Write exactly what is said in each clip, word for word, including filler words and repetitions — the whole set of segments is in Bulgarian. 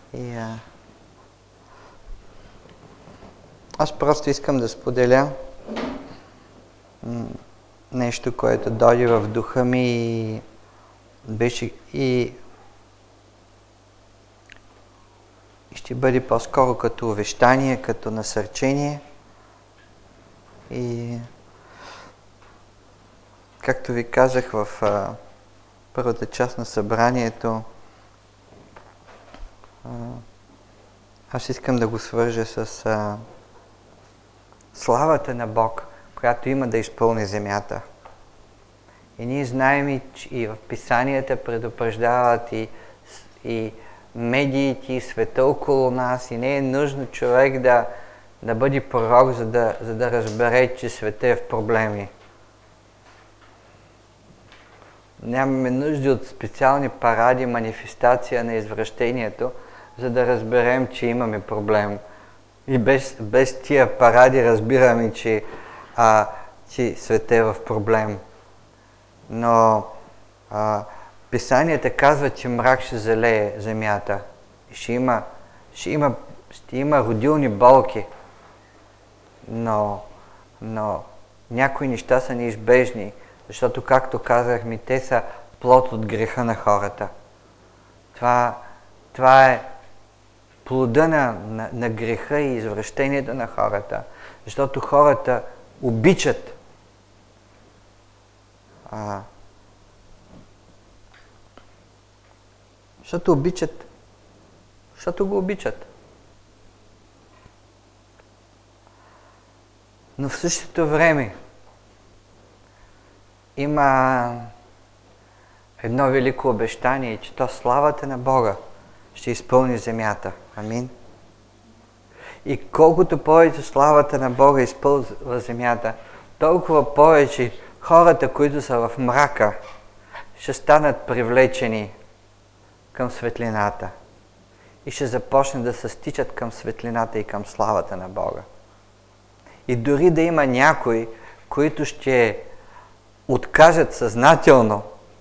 И а... аз просто искам да споделя м- нещо, което дойде в духа ми и беше и ще бъде по-скоро като увещание, като насърчение. И както ви казах в а, първата част на събранието, а, аз искам да го свържа с а, славата на Бог, която има да изпълни земята. И ние знаем, и, и в писанията предупреждават и, и медиите, и света около нас, и не е нужно човек да, да бъде пророк, за да, за да разбере, че света е в проблеми. Нямаме нужда от специални паради, манифестация на извращението, за да разберем, че имаме проблем. И без, без тия паради разбираме, че, а, че света е в проблем. Но а, писанията казват, че мрак ще залее земята. И ще има, ще има, ще има родилни болки. Но, но някои неща са неизбежни, защото, както казахме, те са плод от греха на хората. Това, това е плода на, на, на греха и извращението на хората, защото хората обичат а, защото обичат защото го обичат. Но в същото време има едно велико обещание, че то славата на Бога ще изпълни земята. Амин. И колкото повече славата на Бога изпълва земята, толкова повече хората, които са в мрака, ще станат привлечени към светлината и ще започнат да се стичат към светлината и към славата на Бога. И дори да има някои, които ще откажат съзнателно,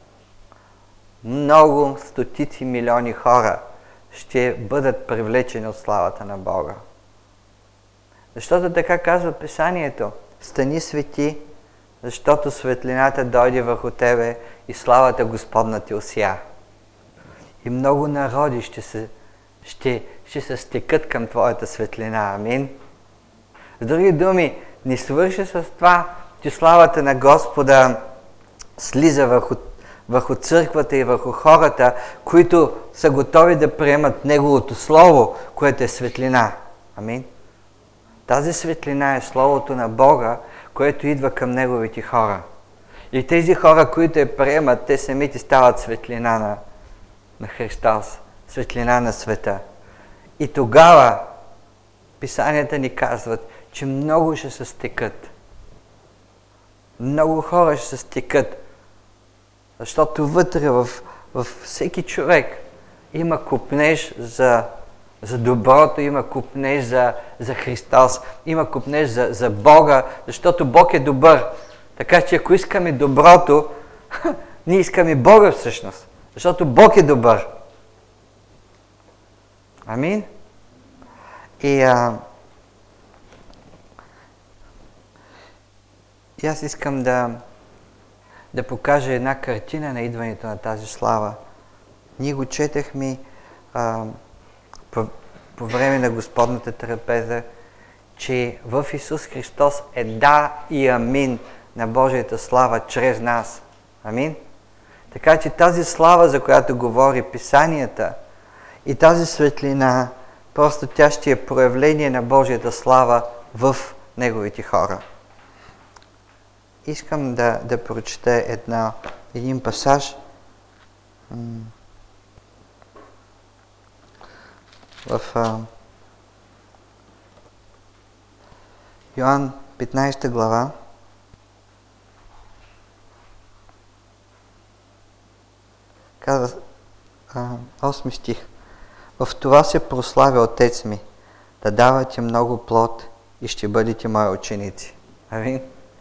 много стотици милиони хора ще бъдат привлечени от славата на Бога. Защото така казва писанието: стани свети, защото светлината дойде върху тебе и славата Господна те осия. И много народи ще се, ще, ще се стекат към твоята светлина. Амин. С други думи, не свърши с това, че славата на Господа слиза върху, върху църквата и върху хората, които са готови да приемат Неговото Слово, което е светлина. Амин. Тази светлина е Словото на Бога, което идва към Неговите хора. И тези хора, които я приемат, те самите стават светлина на, на Христос, светлина на света. И тогава писанията ни казват, че много ще се стекат. Много хора ще се стекат. Защото вътре в, в всеки човек има купнеж за, за доброто, има купнеж за, за Христос, има купнеж за, за Бога, защото Бог е добър. Така че ако искаме доброто, ние искаме Бога всъщност. Защото Бог е добър. Амин? И, а, и аз искам да, да покажа една картина на идването на тази слава. Ние го четехме а, по, по време на Господната трапеза, че в Исус Христос е да и амин на Божията слава чрез нас. Амин? Така че тази слава, за която говори писанията, и тази светлина, просто тя ще е проявление на Божията слава в Неговите хора. Искам да, да прочета една, един пасаж в а, Йоан петнайсета глава. Казва а, осми стих. В това се прославя Отец ми, да давате много плод и ще бъдете мои ученици. Амин.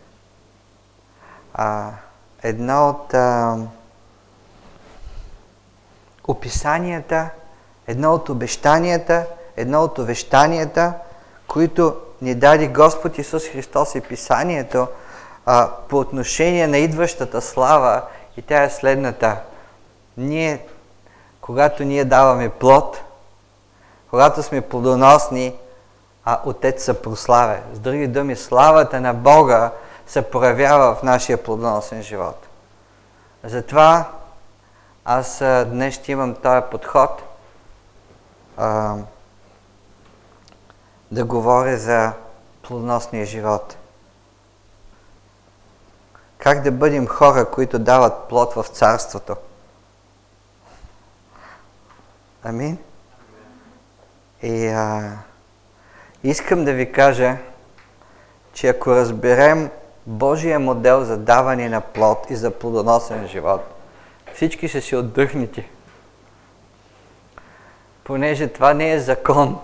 А, едно от а, описанията Едно от обещанията, едно от обещанията, които ни даде Господ Исус Христос и Писанието а, по отношение на идващата слава, и тя е следната. Ние, когато ние даваме плод, когато сме плодоносни, а Отец се прославя. С други думи, славата на Бога се проявява в нашия плодоносен живот. Затова аз а, днес ще имам този подход а, да говоря за плодоносния живот. Как да бъдем хора, които дават плод в Царството. Амин? И а, искам да ви кажа, че ако разберем Божия модел за даване на плод и за плодоносен живот, всички ще си отдъхнете. Понеже това не е закон.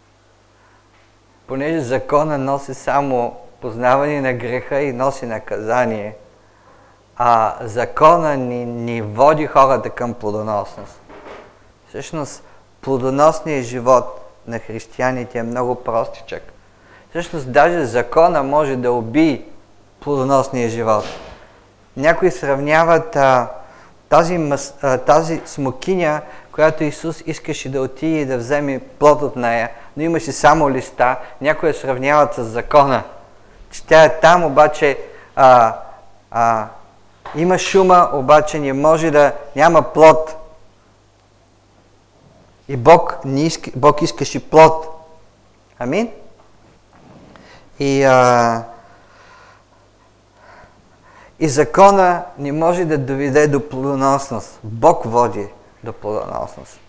Понеже закона носи само познаване на греха и носи наказание, а закона ни, ни води хората към плодоносност. Всъщност, плодоносният живот на християните е много простичък. Всъщност, даже закона може да убие плодоносния живот. Някои сравняват а, тази, мас, а, тази смокиня, която Исус искаше да отиде и да вземе плод от нея, но имаше само листа. Някои я сравняват с закона. Че тя е там, обаче а, а, има шума, обаче не може да няма плод. И Бог, не иска, Бог искаше плод. Амин? И, а, и закона не може да доведе до плодоносност. Бог води до плодоносност.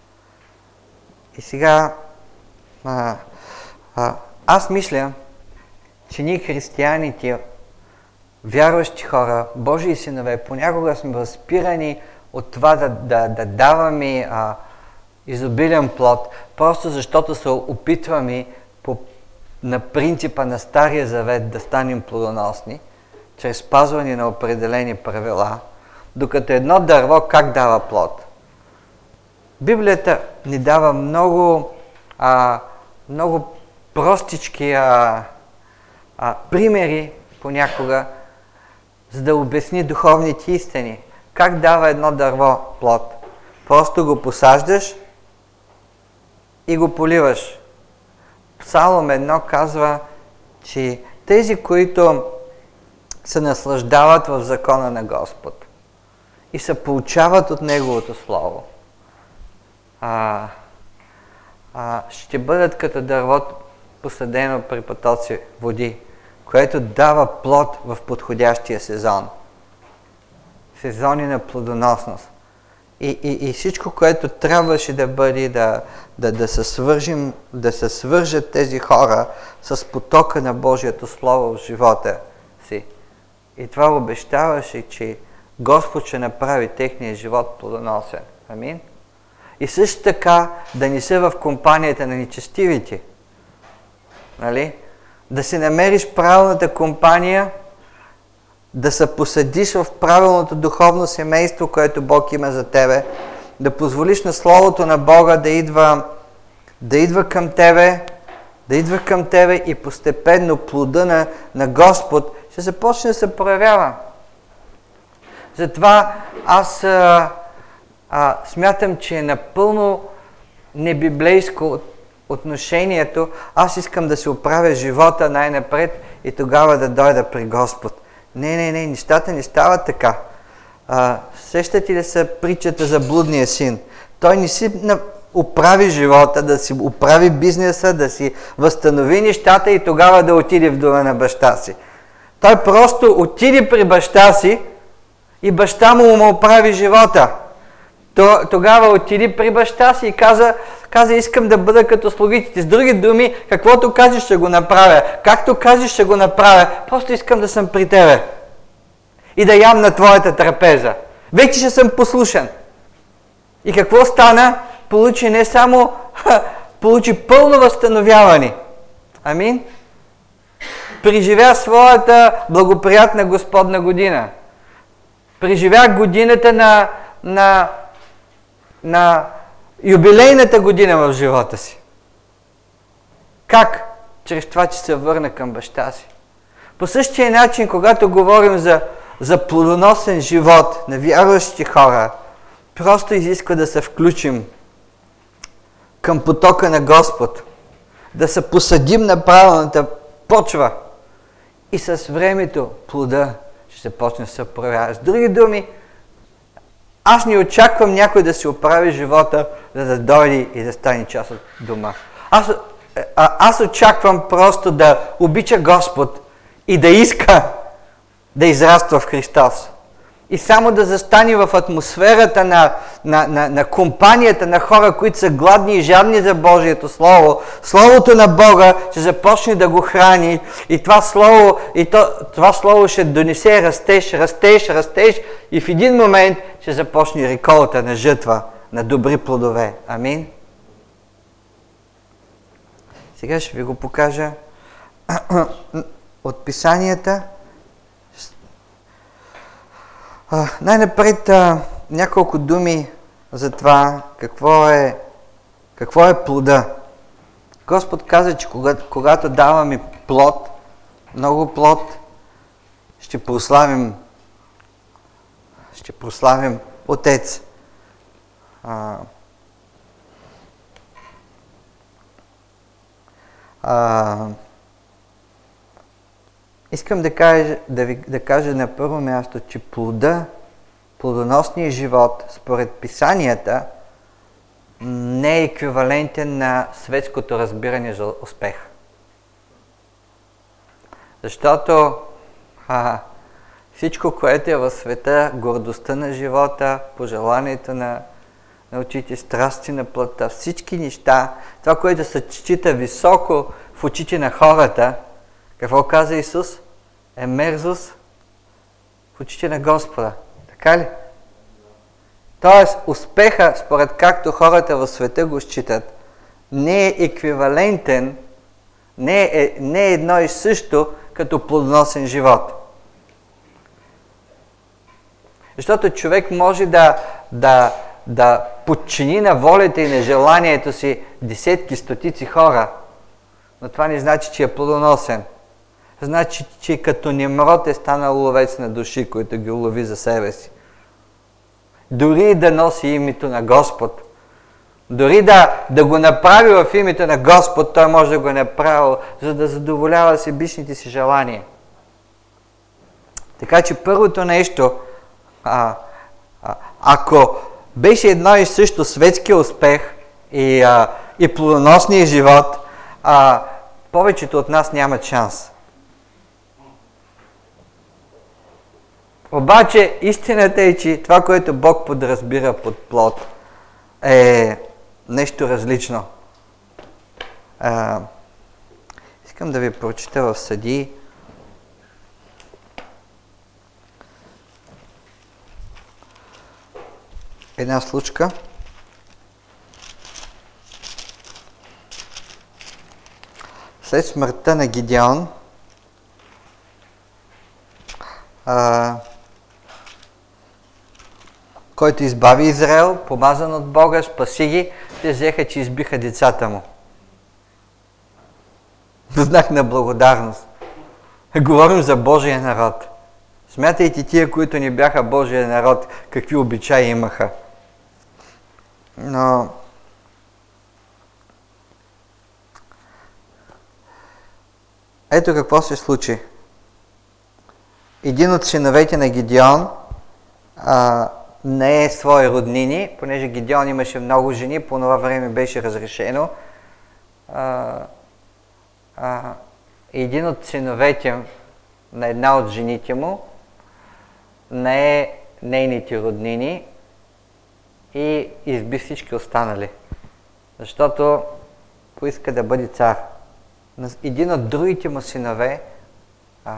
И сега а, а, аз мисля, че ние християните, вярващи хора, Божии синове, понякога сме възпирани от това да, да, да даваме а, изобилен плод, просто защото се опитваме по, на принципа на Стария Завет да станем плодоносни, чрез спазване на определени правила, докато едно дърво как дава плод? Библията ни дава много, а, много простички а, а, примери понякога, за да обясни духовните истини. Как дава едно дърво плод? Просто го посаждаш и го поливаш. Псалом едно казва, че тези, които се наслаждават в закона на Господ и се получават от Неговото Слово, а, а, ще бъдат като дървото посадено при потоци води, което дава плод в подходящия сезон. Сезони на плодоносност. И, и, и всичко, което трябваше да бъде да, да, да, се свържим, да се свържат тези хора с потока на Божието Слово в живота си. И това обещаваше, че Господ ще направи техния живот плодоносен. Амин? И също така да не са в компанията на нечестивите. Нали? Да си намериш правилната компания, да се посадиш в правилното духовно семейство, което Бог има за тебе, да позволиш на Словото на Бога да идва, да идва към тебе, да идва към тебе и постепенно плода на, на Господ ще започне да се проявява. Затова аз а, а, смятам, че е напълно небиблейско отношението. Аз искам да се оправя живота най-напред и тогава да дойда при Господ. Не, не, не, нещата не стават така. А, сещате ли се притчата за блудния син? Той не си оправи живота, да си оправи бизнеса, да си възстанови нещата и тогава да отиде в дома на баща си. Той просто отиде при баща си и баща му му оправи живота. Тогава отиде при баща си и каза, каза, искам да бъда като слугите. С други думи, каквото кажеш, ще го направя. Както кажеш, ще го направя. Просто искам да съм при тебе. И да ям на твоята трапеза. Вече ще съм послушен. И какво стана? Получи не само, ха, получи пълно възстановяване. Амин? Преживя своята благоприятна Господна година. Преживя годината на, на, на юбилейната година в живота си. Как? Чрез това, че се върна към баща си. По същия начин, когато говорим за, за плодоносен живот на вярващи хора, просто изисква да се включим към потока на Господ, да се посадим на правилната почва и с времето плода ще започне да се проявява. С други думи, аз не очаквам някой да си оправи живота, за да дойде и да стане част от дома. Аз, а, аз очаквам просто да обича Господ и да иска да израства в Христос. И само да застане в атмосферата на, на, на, на компанията на хора, които са гладни и жадни за Божието Слово. Словото на Бога ще започне да го храни и това Слово, и то, това слово ще донесе растеж, растеж, растеж и в един момент ще започне реколта на жътва, на добри плодове. Амин. Сега ще ви го покажа от Писанията. Uh, най-напред uh, няколко думи за това какво е, какво е плода. Господ каза, че когато, когато даваме плод, много плод, ще прославим, ще прославим Отец. Uh, uh, Искам да кажа, да ви, да кажа на първо място, че плода, плодоносният живот, според Писанията, не е еквивалентен на светското разбиране за успех. Защото а, всичко, което е в света, гордостта на живота, пожеланието на, на очите, страсти на плътта, всички неща, това, което се счита високо в очите на хората, какво каза Исус? Е мерзост в очите на Господа. Така ли? Тоест, успеха, според както хората в света го считат, не е еквивалентен, не е, не е едно и също като плодоносен живот. Защото човек може да, да, да подчини на волята и на желанието си десетки, стотици хора, но това не значи, че е плодоносен. Значи, че като Немрод е станал ловец на души, който ги лови за себе си. Дори да носи името на Господ, дори да, да го направи в името на Господ, той може да го направи, за да задоволява себичните си желания. Така че първото нещо, а, а, ако беше едно и също светския успех и, а, и плодоносния живот, а, повечето от нас нямат шанс. Обаче истината е, че това, което Бог подразбира под плод, е нещо различно. А, искам да ви прочита в Съдии. Една случка. След смъртта на Гидеон, а, който избави Израел, помазан от Бога, спаси ги, те взеха, че избиха децата му. Знак на благодарност. Говорим за Божия народ. Смятайте тия, които не бяха Божия народ, какви обичаи имаха. Но ето какво се случи. Един от синовете на Гидеон а, не е свои роднини, понеже Гидеон имаше много жени, по това време беше разрешено. А, а, един от синовете на една от жените му не е нейните роднини и изби всички останали, защото поиска да бъде цар. Един от другите му синове, а,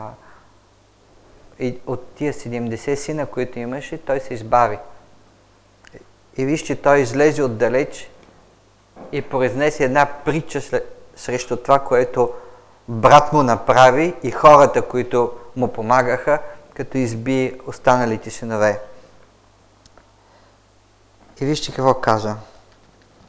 от тия седемдесет сина, които имаше, той се избави. И вижте, той излезе отдалеч и произнесе една притча срещу това, което брат му направи и хората, които му помагаха, като изби останалите синове. И вижте какво каза.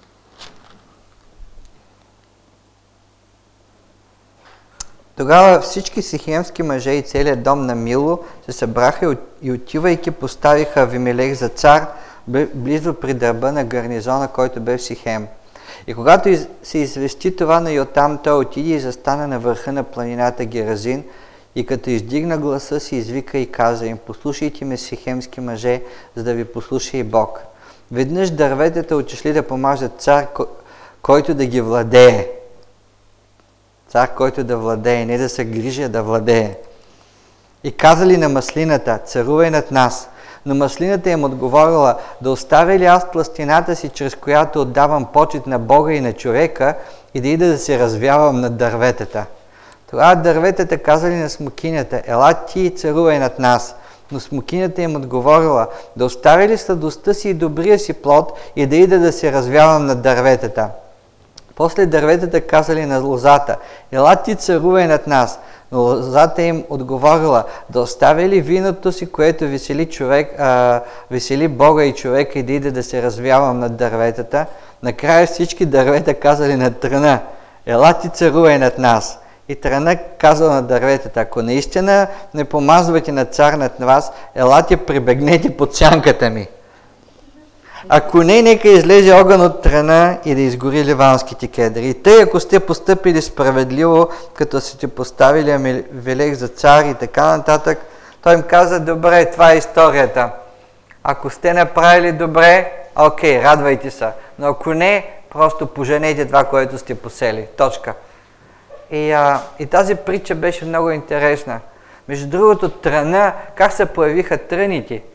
Тогава всички сихемски мъже и целият дом на Мило се събраха и отивайки поставиха Авимелех за цар близо при дърба на гарнизона, който бе в Сихем. И когато из, се извести това на Йотам, той отиде и застана на върха на планината Геразин и като издигна гласа си, извика и каза им: послушайте ме, сихемски мъже, за да ви послуша и Бог. Веднъж дърветата отишли да помажат цар, който да ги владее. Цар, който да владее, не да се грижи, а да владее. И казали на маслината: царувай над нас. Но маслината им отговорила: да оставя ли аз пластината си, чрез която отдавам почет на Бога и на човека, и да ида да се развявам над дърветата. Тогава дърветата казали на смокинята: ела ти и царувай над нас. Но смокинята им отговорила: да оставя ли сладостта си и добрия си плод, и да ида да се развявам над дърветата. После дърветата казали на лозата: ела ти царувай над нас. Но лозата им отговорила: да оставя ли виното си, което весели, човек, а, весели Бога и човека, и да иде да се развявам над дърветата. Накрая всички дървета казали на тръна: ела ти царувай над нас. И тръна казал на дърветата: ако наистина не помазвате на цар над вас, елате прибегнете под сянката ми. Ако не, нека излезе огън от тръна и да изгори ливанските кедри. И тъй, ако сте постъпили справедливо, като сте поставили Авимелех за цар и така нататък, той им каза: добре, това е историята. Ако сте направили добре, окей, радвайте се. Но ако не, просто поженете това, което сте посели. Точка. И, а, и тази притча беше много интересна. Между другото, тръна, как се появиха тръните?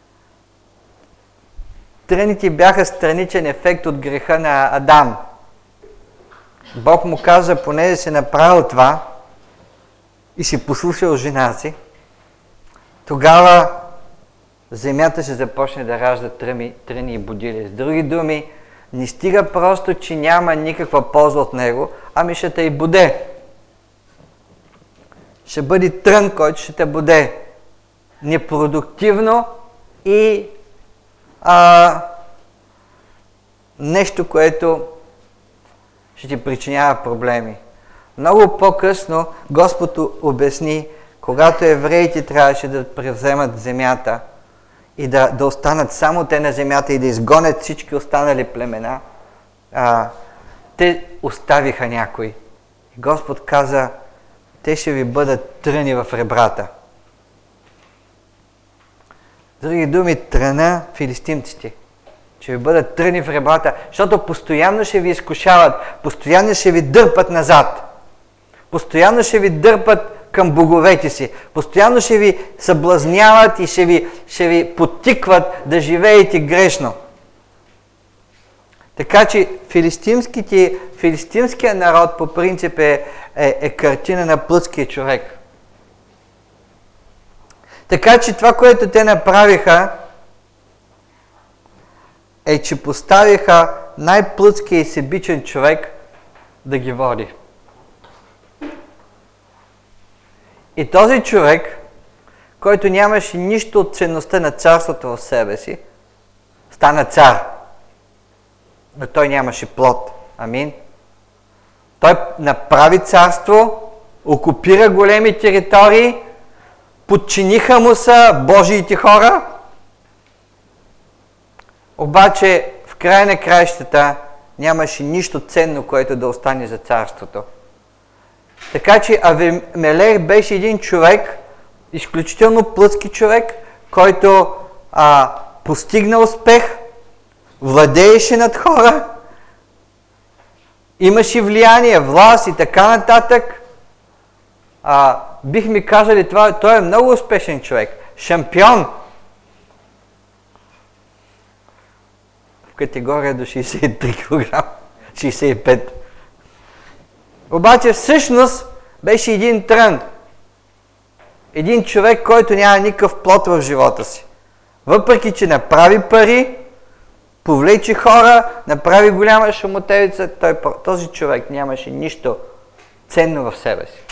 Тръните бяха страничен ефект от греха на Адам. Бог му каза: понеже си направил това и си послушал жена си, тогава земята ще започне да ражда тръни, тръни и будили. С други думи, не стига просто, че няма никаква полза от него, ами ще те и буде. Ще бъде трън, който ще те буде. Непродуктивно и а, нещо, което ще ти причинява проблеми. Много по-късно Господ обясни, когато евреите трябваше да превземат земята и да, да останат само те на земята и да изгонят всички останали племена, а, те оставиха някой. И Господ каза: те ще ви бъдат тръни в ребрата. Други думи, тръна филистимците. Ще ви бъдат тръни в ребрата, защото постоянно ще ви изкушават, постоянно ще ви дърпат назад, постоянно ще ви дърпат към боговете си, постоянно ще ви съблазняват и ще ви, ще ви подтикват да живеете грешно. Така че филистимския народ по принцип е, е, е картина на плътския човек. Така че това, което те направиха, е, че поставиха най-плътския и себичен човек да ги води. И този човек, който нямаше нищо от ценността на царството в себе си, стана цар. Но той нямаше плод. Амин. Той направи царство, окупира големи територии, подчиниха му са Божиите хора, обаче в края на краищата нямаше нищо ценно, което да остане за царството. Така че Авимелех беше един човек, изключително плътски човек, който а, постигна успех, владееше над хора, имаше влияние, власт и така нататък. А, бихме казали, това, той е много успешен човек, шампион в категория до шейсет и три килограма, шейсет и пет. Обаче всъщност беше един трън. Един човек, който няма никакъв плод в живота си. Въпреки че направи пари, повлече хора, направи голяма шумотевица, той, този човек нямаше нищо ценно в себе си.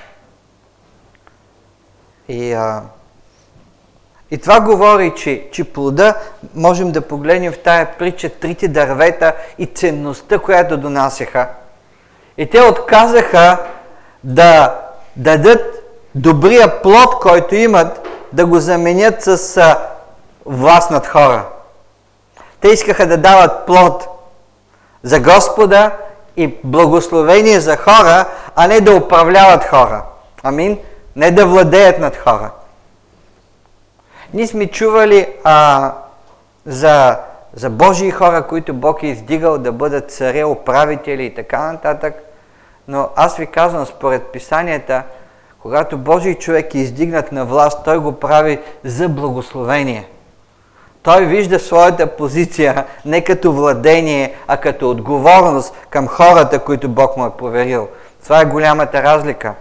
И, а, и това говори, че, че плода, можем да погледнем в тая притча трите дървета и ценността, която донасяха. И те отказаха да дадат добрия плод, който имат, да го заменят с а, власт над хора. Те искаха да дават плод за Господа и благословение за хора, а не да управляват хора. Амин? Не да владеят над хора. Ние сме чували а, за, за Божии хора, които Бог е издигал да бъдат царе, управители и така нататък, но аз ви казвам, според писанията, когато Божий човек е издигнат на власт, той го прави за благословение. Той вижда своята позиция не като владение, а като отговорност към хората, които Бог му е поверил. Това е голямата разлика.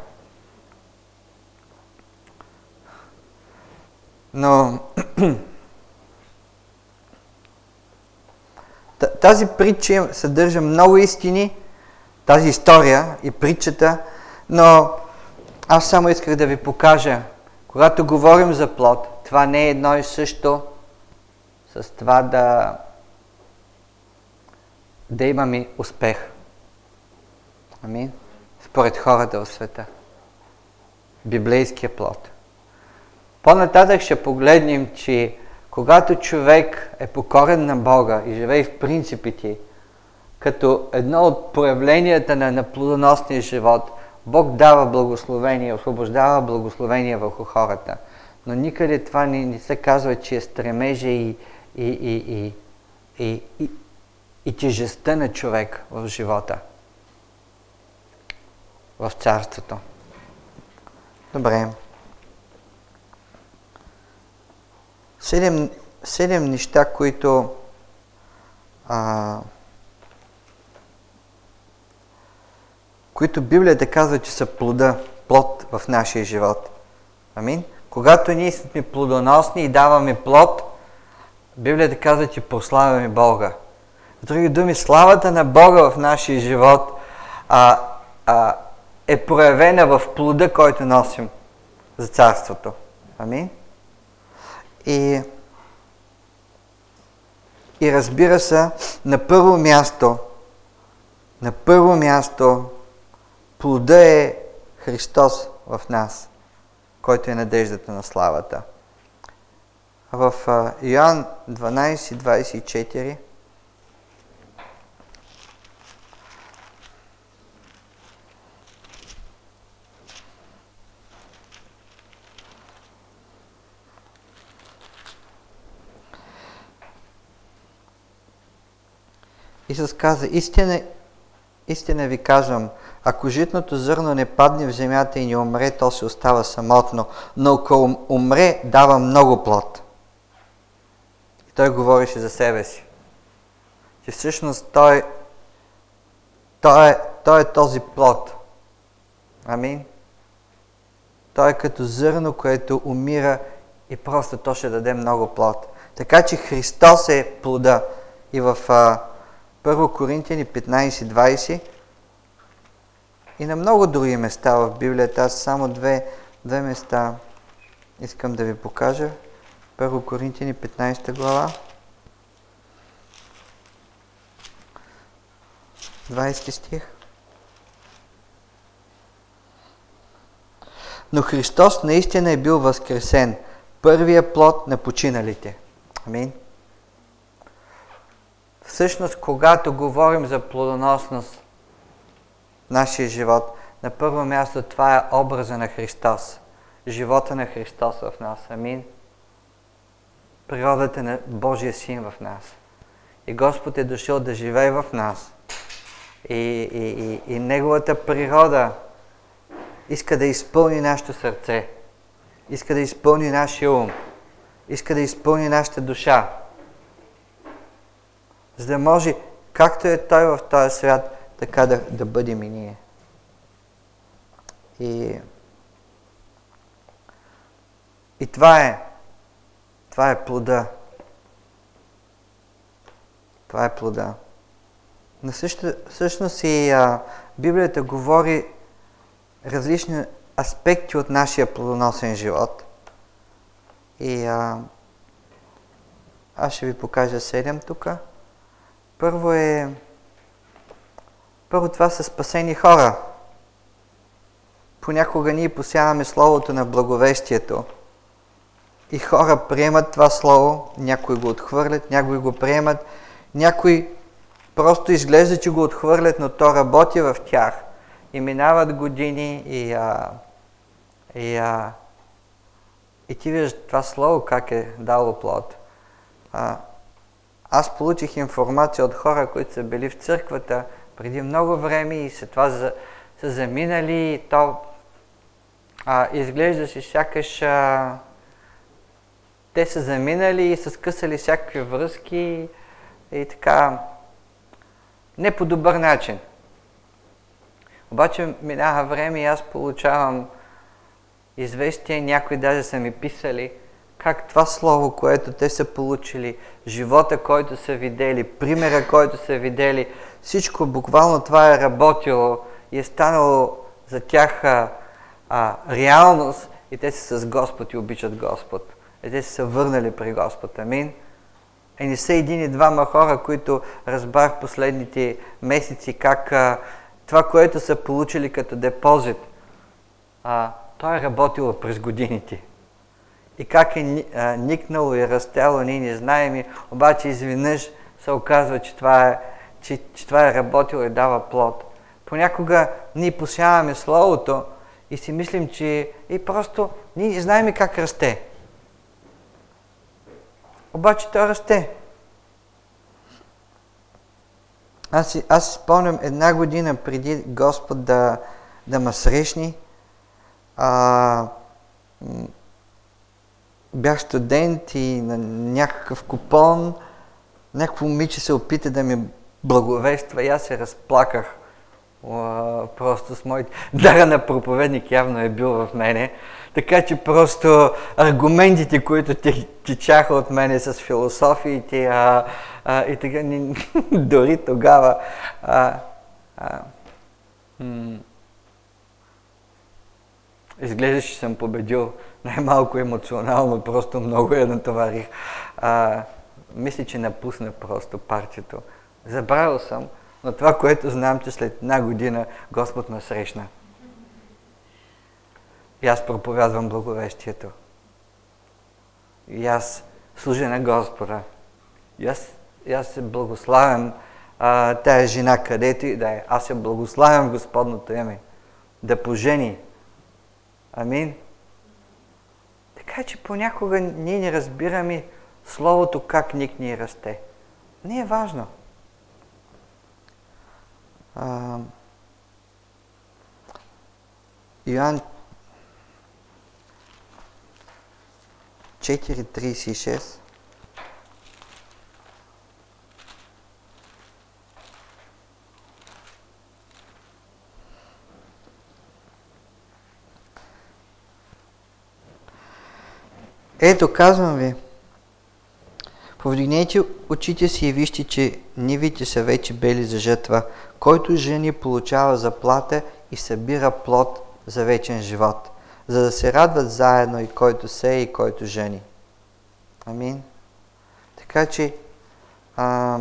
Но тази притча съдържа много истини, тази история и притчата, но аз само исках да ви покажа, когато говорим за плод, това не е едно и също с това да, да имаме успех. Амин. Според хората в света. Библейския плод. По-нататък ще погледнем, че когато човек е покорен на Бога и живее в принципите, като едно от проявленията на, на плодоносния живот, Бог дава благословение, освобождава благословение върху хората. Но никъде това не, не се казва, че е стремежа и, и, и, и, и, и, и тежестта на човек в живота, в царството. Добре. Седем, седем неща, които а, които Библията казва, че са плода, плод в нашия живот. Амин? Когато ние сме плодоносни и даваме плод, Библията казва, че прославяме Бога. В други думи, славата на Бога в нашия живот а, а, е проявена в плода, който носим за царството. Амин? И, и разбира се, на първо място, на първо място, плода е Христос в нас, който е надеждата на славата. В Йоан дванайсет двайсет и четири Исус каза: истина, истина ви казвам, ако житното зърно не падне в земята и не умре, то се остава самотно, но ако умре, дава много плод. И той говореше за себе си. Че всъщност той, той, е, той е този плод. Амин. Той е като зърно, което умира и просто то ще даде много плод. Така че Христос е плода. И в а, първо Коринтияни петнайсет двайсет и на много други места в Библията, аз само две, две места искам да ви покажа. първо Коринтияни петнайсета глава, двайсети стих. Но Христос наистина е бил възкресен, първия плод на починалите. Амин. Всъщност, когато говорим за плодоносност в нашия живот, на първо място това е образа на Христос. Живота на Христос в нас. Амин. Природата на Божия Син в нас. И Господ е дошъл да живее в нас. И, и, и, и Неговата природа иска да изпълни нашето сърце. Иска да изпълни нашия ум. Иска да изпълни нашата душа. За да може, както е Той в този свят, така да, да бъдем и ние. И, и това е, това е плода. Това е плода. Но също, всъщност и а, Библията говори различни аспекти от нашия плодоносен живот. И а, аз ще ви покажа седем тук. Първо е... Първо това са спасени хора. понякога ние посяваме Словото на благовестието и хора приемат това Слово, някои го отхвърлят, някои го приемат, някои просто изглежда, че го отхвърлят, но то работи в тях. И минават години и, а, и, а, и ти виждаш това Слово как е дало плод. А, аз получих информация от хора, които са били в църквата преди много време и след това за, са заминали и то а, изглежда си сякаш а, те са заминали и са скъсали всякакви връзки и така не по добър начин. Обаче минава време и аз получавам известия, някои даже са ми писали как това Слово, което те са получили, живота, който са видели, примера, който са видели, всичко буквално това е работило и е станало за тях а, а, реалност и те са с Господ и обичат Господ. И те са се върнали при Господ. Амин. И не са един и двама хора, които разбрах последните месеци как а, това, което са получили като депозит, а, то е работило през годините. И как е а, никнало и растяло, ние не знаем, обаче изведнъж се оказва, че това, е, че, че това е работило и дава плод. Понякога ние посяваме Словото и си мислим, че и просто ние не знаем как расте. Обаче то расте. Аз си, аз си спомням една година преди Господ да, да ме срещни. А, бях студент и на някакъв купон някакво момиче се опита да ми благовества и аз се разплаках. Уа, просто с моите... Дара на проповедник явно е бил в мене. Така че просто аргументите, които течаха от мене с философиите а, а, и така, ни, дори тогава а, а, м- изглежда, че съм победил най-малко емоционално, просто много я натоварих. А, мисля, че напусна просто партито. Забравил съм, но това, което знам, че след една година Господ ме срещна. И аз проповядвам благовестието. И аз служа на Господа. И аз, и аз се благославям а, тая жена, където и да е. Аз се благославям в Господното име. Да пожени. Амин. Така че понякога ние не разбираме Словото как никне и расте. Не е важно. А, Йоан четири тридесет и шест. Ето, казвам ви, повдигнете очите си и вижте, че нивите са вече бели за жътва, който жени получава заплата и събира плод за вечен живот, за да се радват заедно и който сее и който жени. Амин. Така че а,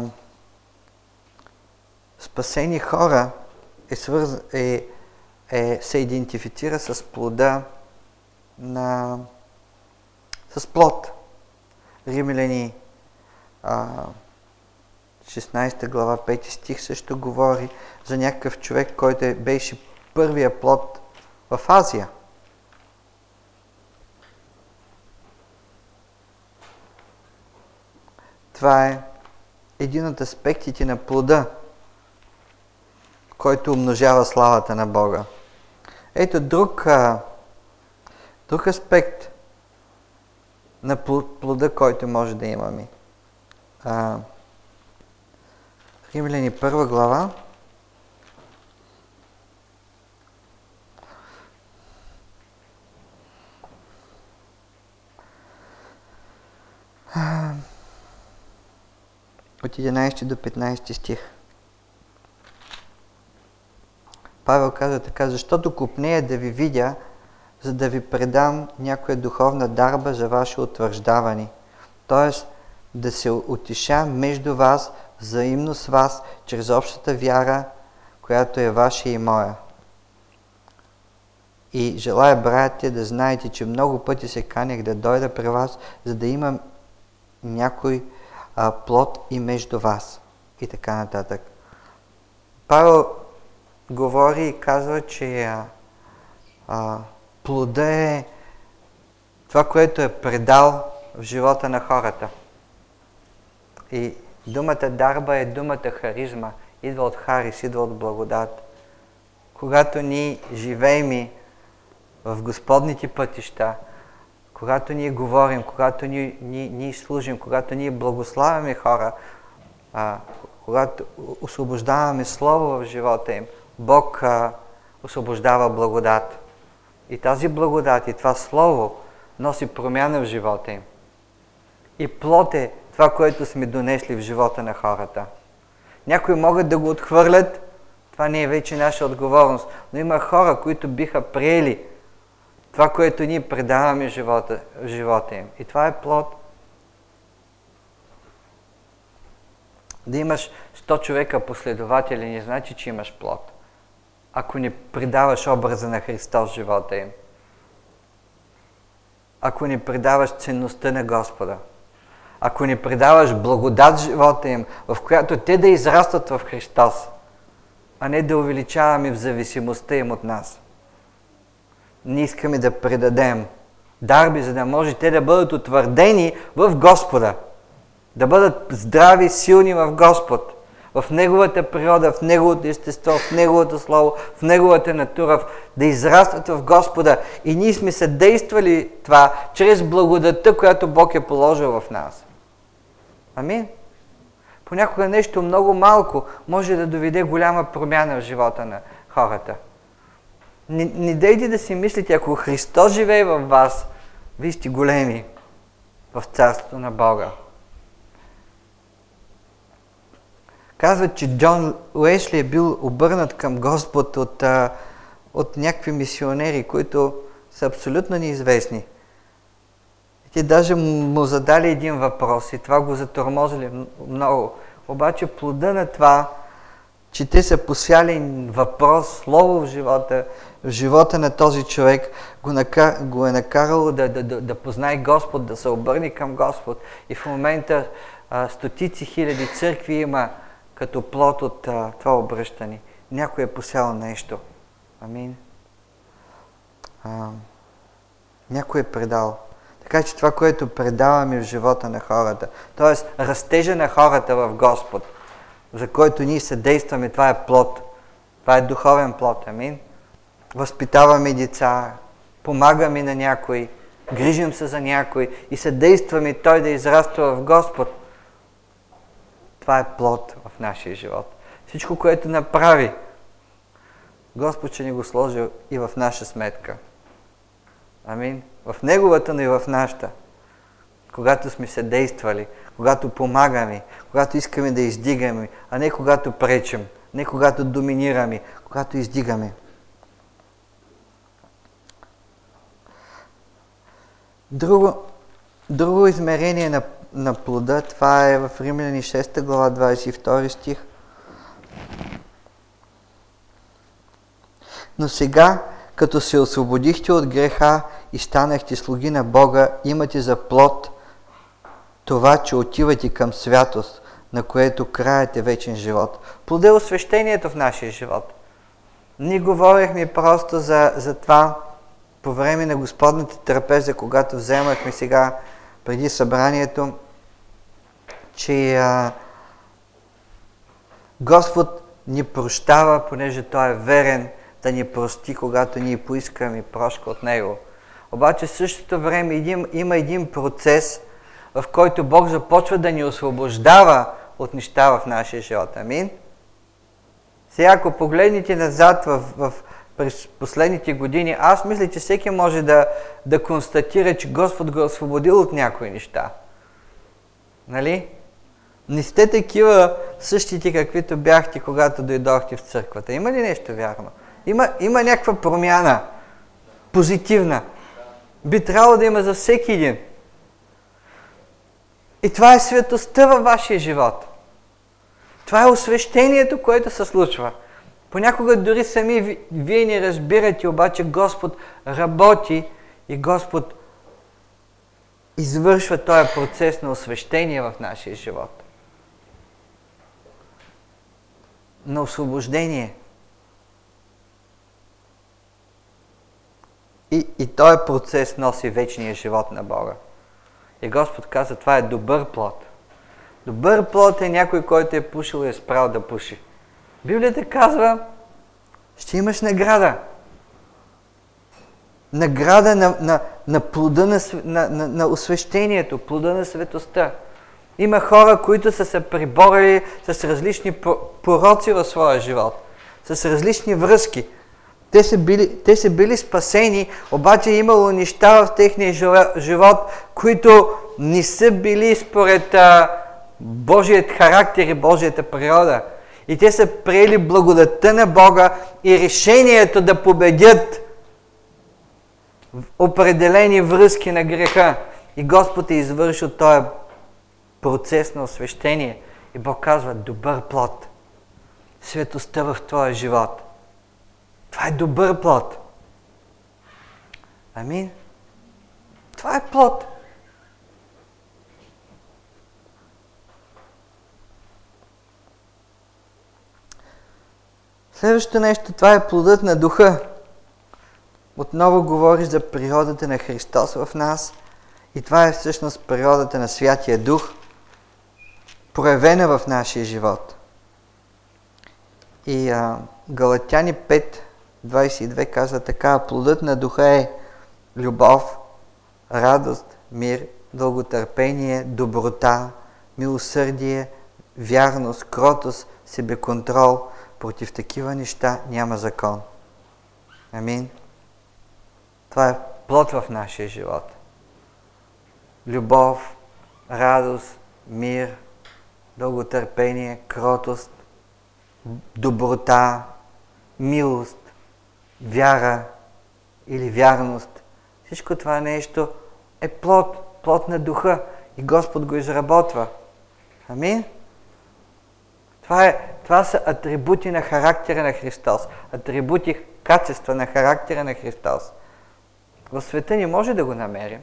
спасени хора е свърз... е, е, се идентифицира с плода на с плод. Римляни а, шестнадесета глава, пети стих също говори за някакъв човек, който беше първия плод в Азия. Това е един от аспектите на плода, който умножава славата на Бога. Ето друг, а, друг аспект на плода, който може да имаме. А, Римляни първа глава. А, от единадесети до петнадесети стих. Павел казва така: защото копнея да ви видя, за да ви предам някоя духовна дарба за ваше утвърждаване. Тоест, да се утеша между вас, взаимно с вас, чрез общата вяра, която е ваша и моя. И желая, братя, да знаете, че много пъти се канех да дойда при вас, за да имам някой а, плод и между вас. И така нататък. Павел говори и казва, че а, а, плода е това, което е предал в живота на хората. И думата дарба е думата харизма. Идва от харис, идва от благодат. Когато ние живеем в Господните пътища, когато ние говорим, когато ние, ние, ние служим, когато ние благославяме хора, а, когато освобождаваме Слово в живота им, Бог а, освобождава благодат. И тази благодат и това Слово носи промяна в живота им. И плод е това, което сме донесли в живота на хората. Някои могат да го отхвърлят, това не е вече наша отговорност, но има хора, които биха приели това, което ние предаваме в живота, в живота им. И това е плод. Да имаш сто човека последователи не значи, че имаш плод. Ако не предаваш образа на Христос в живота им. Ако не предаваш ценността на Господа. Ако не предаваш благодат в живота им, в която те да израстват в Христос, а не да увеличаваме в зависимостта им от нас. Ние искаме да предадем дарби, за да може те да бъдат утвърдени в Господа. Да бъдат здрави, силни в Господ. В Неговата природа, в Неговото естество, в Неговото Слово, в Неговата натура, да израстват в Господа. И ние сме съдействали това чрез благодатта, която Бог е положил в нас. Амин. Понякога нещо много малко може да доведе голяма промяна в живота на хората. Не, не дейте да си мислите, ако Христос живее в вас, вие сте големи в Царството на Бога. Казват, че Джон Уесли е бил обърнат към Господ от, а, от някакви мисионери, които са абсолютно неизвестни. И те даже му задали един въпрос и това го затормозили много. Обаче плода на това, че те са посяли въпрос, слово в живота, в живота на този човек, го, нака, го е накарало да, да, да, да познае Господ, да се обърне към Господ. И в момента а, стотици хиляди църкви има като плод от а, това обръщане. Някой е посял нещо. Амин. А, някой е предал. Така че това, което предаваме в живота на хората, т.е. растежа на хората в Господ, за който ние съдействаме, това е плод. Това е духовен плод. Амин. Възпитаваме деца, помагаме на някой, грижим се за някой и съдействаме той да израства в Господ. Това е плод в нашия живот. Всичко, което направи, Господ ще ни го сложи и в наша сметка. Амин. В Неговата, но и в нашата. Когато сме съдействали, когато помагаме, когато искаме да издигаме, а не когато пречим, не когато доминираме, когато издигаме. Друго, друго измерение на, на плода, това е в Римляни шеста глава, двадесет и втори стих. Но сега, като се освободихте от греха и станахте слуги на Бога, имате за плод това, че отивате към святост, на което краят е вечен живот. Плода е освещението в нашия живот. Ние говорихме просто за, за това по време на Господната трапеза, когато вземахме сега преди събранието, че а, Господ ни прощава, понеже Той е верен да ни прости, когато ние поискаме прошка от Него. Обаче в същото време един, има един процес, в който Бог започва да ни освобождава от неща в нашия живот. Амин? Сега, ако погледнете назад в, в през последните години, аз мисля, че всеки може да, да констатира, че Господ го е освободил от някои неща. Нали? Не сте такива същите, каквито бяхте, когато дойдохте в църквата. Има ли нещо вярно? Има, има някаква промяна. Позитивна. Би трябвало да има за всеки един. И това е светостта във вашия живот. Това е освещението, което се случва. Понякога дори сами вие не разбирате, обаче Господ работи и Господ извършва този процес на освещение в нашия живот. На освобождение. И, и този процес носи вечния живот на Бога. И Господ каза, това е добър плод. Добър плод е някой, който е пушил и е спрял да пуши. Библията казва, ще имаш награда. Награда на, на, на плода на, на, на, на освещението, плода на светостта. Има хора, които са се приборили с различни пороци в своя живот, с различни връзки. Те са били, те са били спасени, обаче е имало неща в техния живот, които не са били според а, Божият характер и Божията природа. И те са приели благодатта на Бога и решението да победят определени връзки на греха. И Господ е извършил този процес на освещение. И Бог казва, добър плод. Светостта в твоя живот. Това е добър плод. Амин. Това е плод. Следващото нещо, това е плодът на духа. Отново говориш за природата на Христос в нас. И това е всъщност природата на Святия Дух, проявена в нашия живот. И а, Галатяни пет двадесет и две казва така, плодът на духа е любов, радост, мир, дълготърпение, доброта, милосърдие, вярност, кротост, себеконтрол. Против такива неща няма закон. Амин. Това е плод в нашия живот. Любов, радост, мир, дълготърпение, кротост, доброта, милост, вяра или вярност. Всичко това нещо е плод, плод на духа и Господ го изработва. Амин? Това, е, това са атрибути на характера на Христос. Атрибути, качества на характера на Христос. В света не може да го намерим.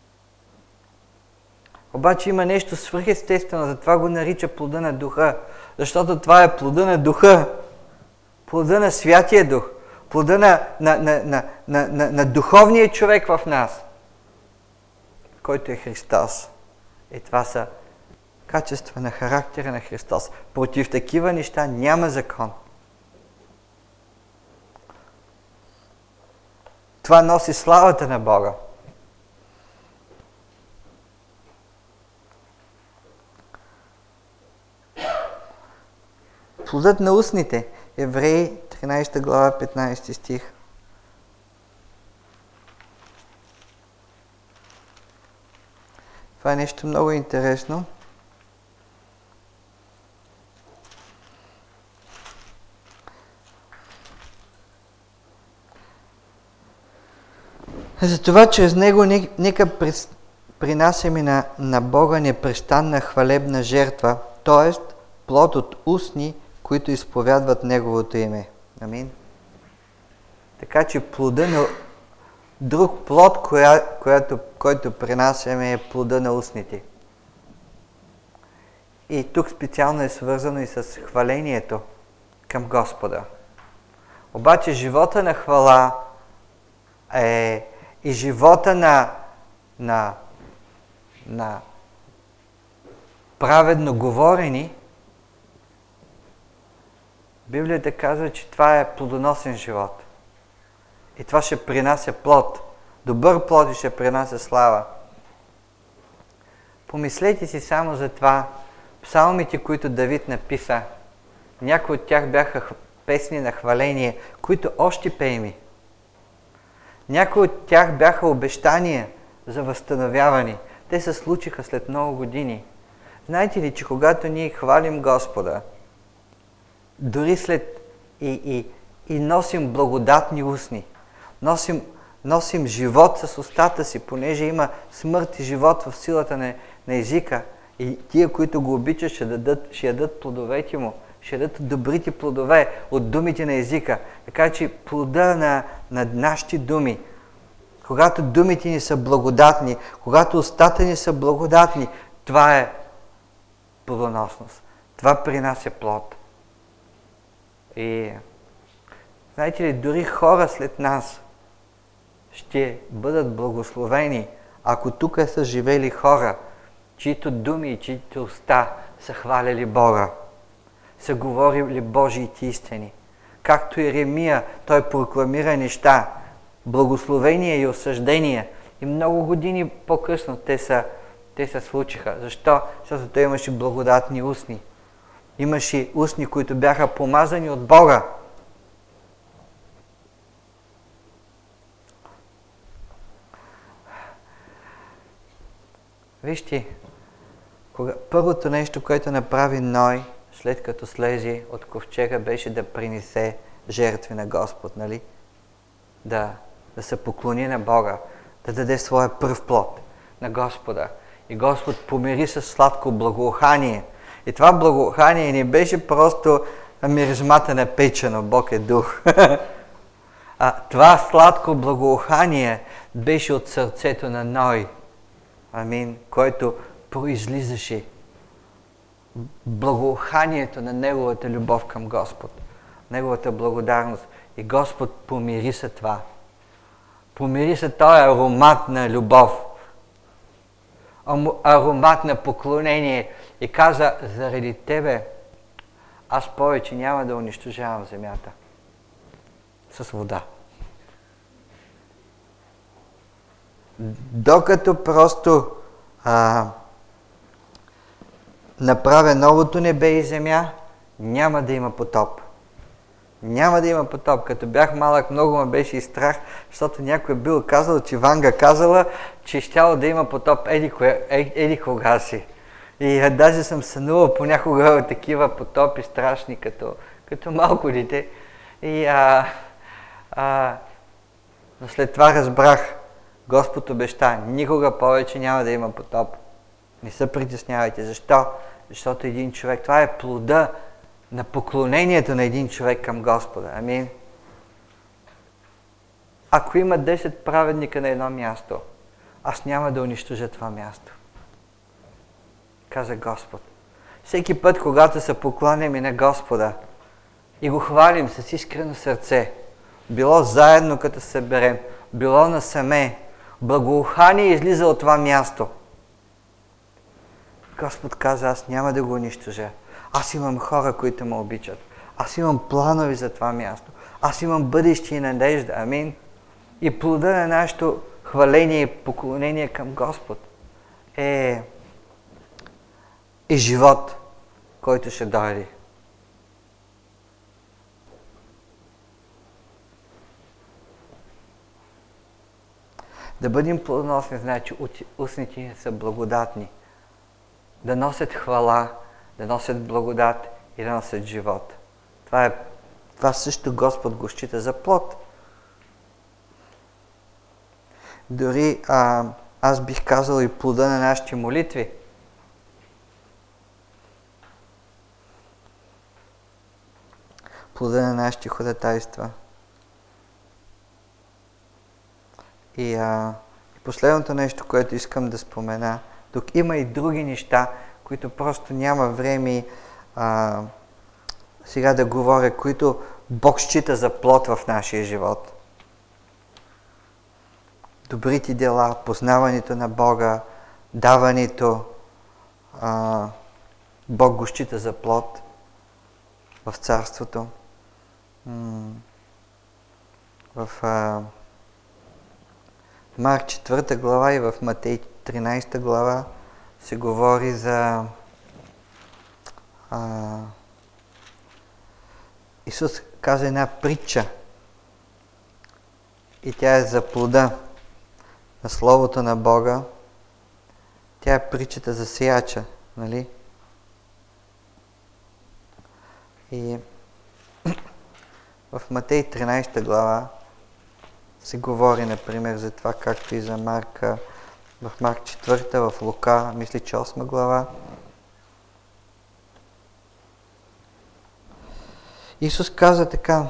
Обаче има нещо свръхестествено, затова го нарича плода на духа. Защото това е плода на духа. Плода на Святия Дух. Плода на, на, на, на, на, на, на духовния човек в нас, който е Христос. И това са качества на характера на Христос. Против такива неща няма закон. Това носи славата на Бога. Плодът на устните. Евреи, тринадесета глава, петнадесети стих. Това е нещо много интересно. Затова чрез него нека принасяме на, на Бога непрестанна хвалебна жертва, т.е. плод от устни, които изповядват Неговото име. Амин. Така че плода на друг плод, коя, която, който принасяме, е плода на устните. И тук специално е свързано и с хвалението към Господа. Обаче живота на хвала е и живота на, на, на праведно говорени, Библията казва, че това е плодоносен живот. И това ще принася плод. Добър плод и ще принася слава. Помислете си само за това. Псалмите, които Давид написа, някои от тях бяха песни на хваление, които още пееми. Някои от тях бяха обещания за възстановяване. Те се случиха след много години. Знаете ли, че когато ние хвалим Господа, дори след и, и, и носим благодатни устни, носим, носим живот с устата си, понеже има смърт и живот в силата на, на езика, и тия, които го обичат, ще, дадат, ще ядат плодовете му. ще ядат добрите плодове от думите на езика. Така че плода на, на нашите думи, когато думите ни са благодатни, когато устата ни са благодатни, това е плодоносност. Това при нас е плод. И знаете ли, дори хора след нас ще бъдат благословени, ако тук са живели хора, чието думи и чието уста са хваляли Бога, са говорили Божиите истини. Както Иеремия, той прокламира неща, благословения и осъждения. И много години по-късно те са, те се случиха. Защо? Защото той имаше благодатни устни. Имаше устни, които бяха помазани от Бога. Вижте, кога, първото нещо, което направи Ной, след като слезе от ковчега, беше да принесе жертви на Господ, нали? Да, да се поклони на Бога, да даде своя пръв плод на Господа. И Господ помири с сладко благоухание. И това благоухание не беше просто миризмата на печено, Бог е дух. А това сладко благоухание беше от сърцето на Ной. Амин, който произлизаше благоуханието на неговата любов към Господ, неговата благодарност. И Господ помири се това. Помири се този аромат на любов, аромат на поклонение и каза: заради тебе аз повече няма да унищожавам земята с вода. Докато просто а, направя новото небе и земя, няма да има потоп. Няма да има потоп. Като бях малък, много ме беше и страх, защото някой бил казал, че Ванга казала, че щяло да има потоп еди, кое, еди кога си. И а, даже съм сънувал понякога от такива потопи страшни, като, като малко дете. И, а, а, но след това разбрах, Господ обеща, никога повече няма да има потоп. Не се притеснявайте. Защо? Защото един човек, това е плода на поклонението на един човек към Господа. Амин. Ако има десет праведника на едно място, аз няма да унищожа това място. Каза Господ. Всеки път, когато се покланяме на Господа и го хвалим с искрено сърце, било заедно като се съберем, било насаме, благоухание излиза от това място. Господ каза, аз няма да го унищожа. Аз имам хора, които ме обичат. Аз имам планови за това място. Аз имам бъдеще и надежда. Амин. И плода на нашето хваление и поклонение към Господ е, е живот, който ще дойде. Да бъдем плодоносни, значи устните ни са благодатни. Да носят хвала, да носят благодат и да носят живот. Това, е, това също Господ го счита за плод. Дори а, аз бих казал и плода на нашите молитви. Плода на нашите ходатайства. И, а, и последното нещо, което искам да спомена, тук има и други неща, които просто няма време а, сега да говоря, които Бог счита за плод в нашия живот. Добрите дела, познаването на Бога, даването, а, Бог го счита за плод в Царството. М- в а, Марк четвърта глава и в Матей тринадесета глава се говори за а, Исус каза една притча и тя е за плода на Словото на Бога. Тя е притчата за сеяча, нали? И в Матей тринадесета глава се говори, например, за това, както и за Марка, в Марк четвърта, в Лука, мисля, че осма глава. Исус каза така,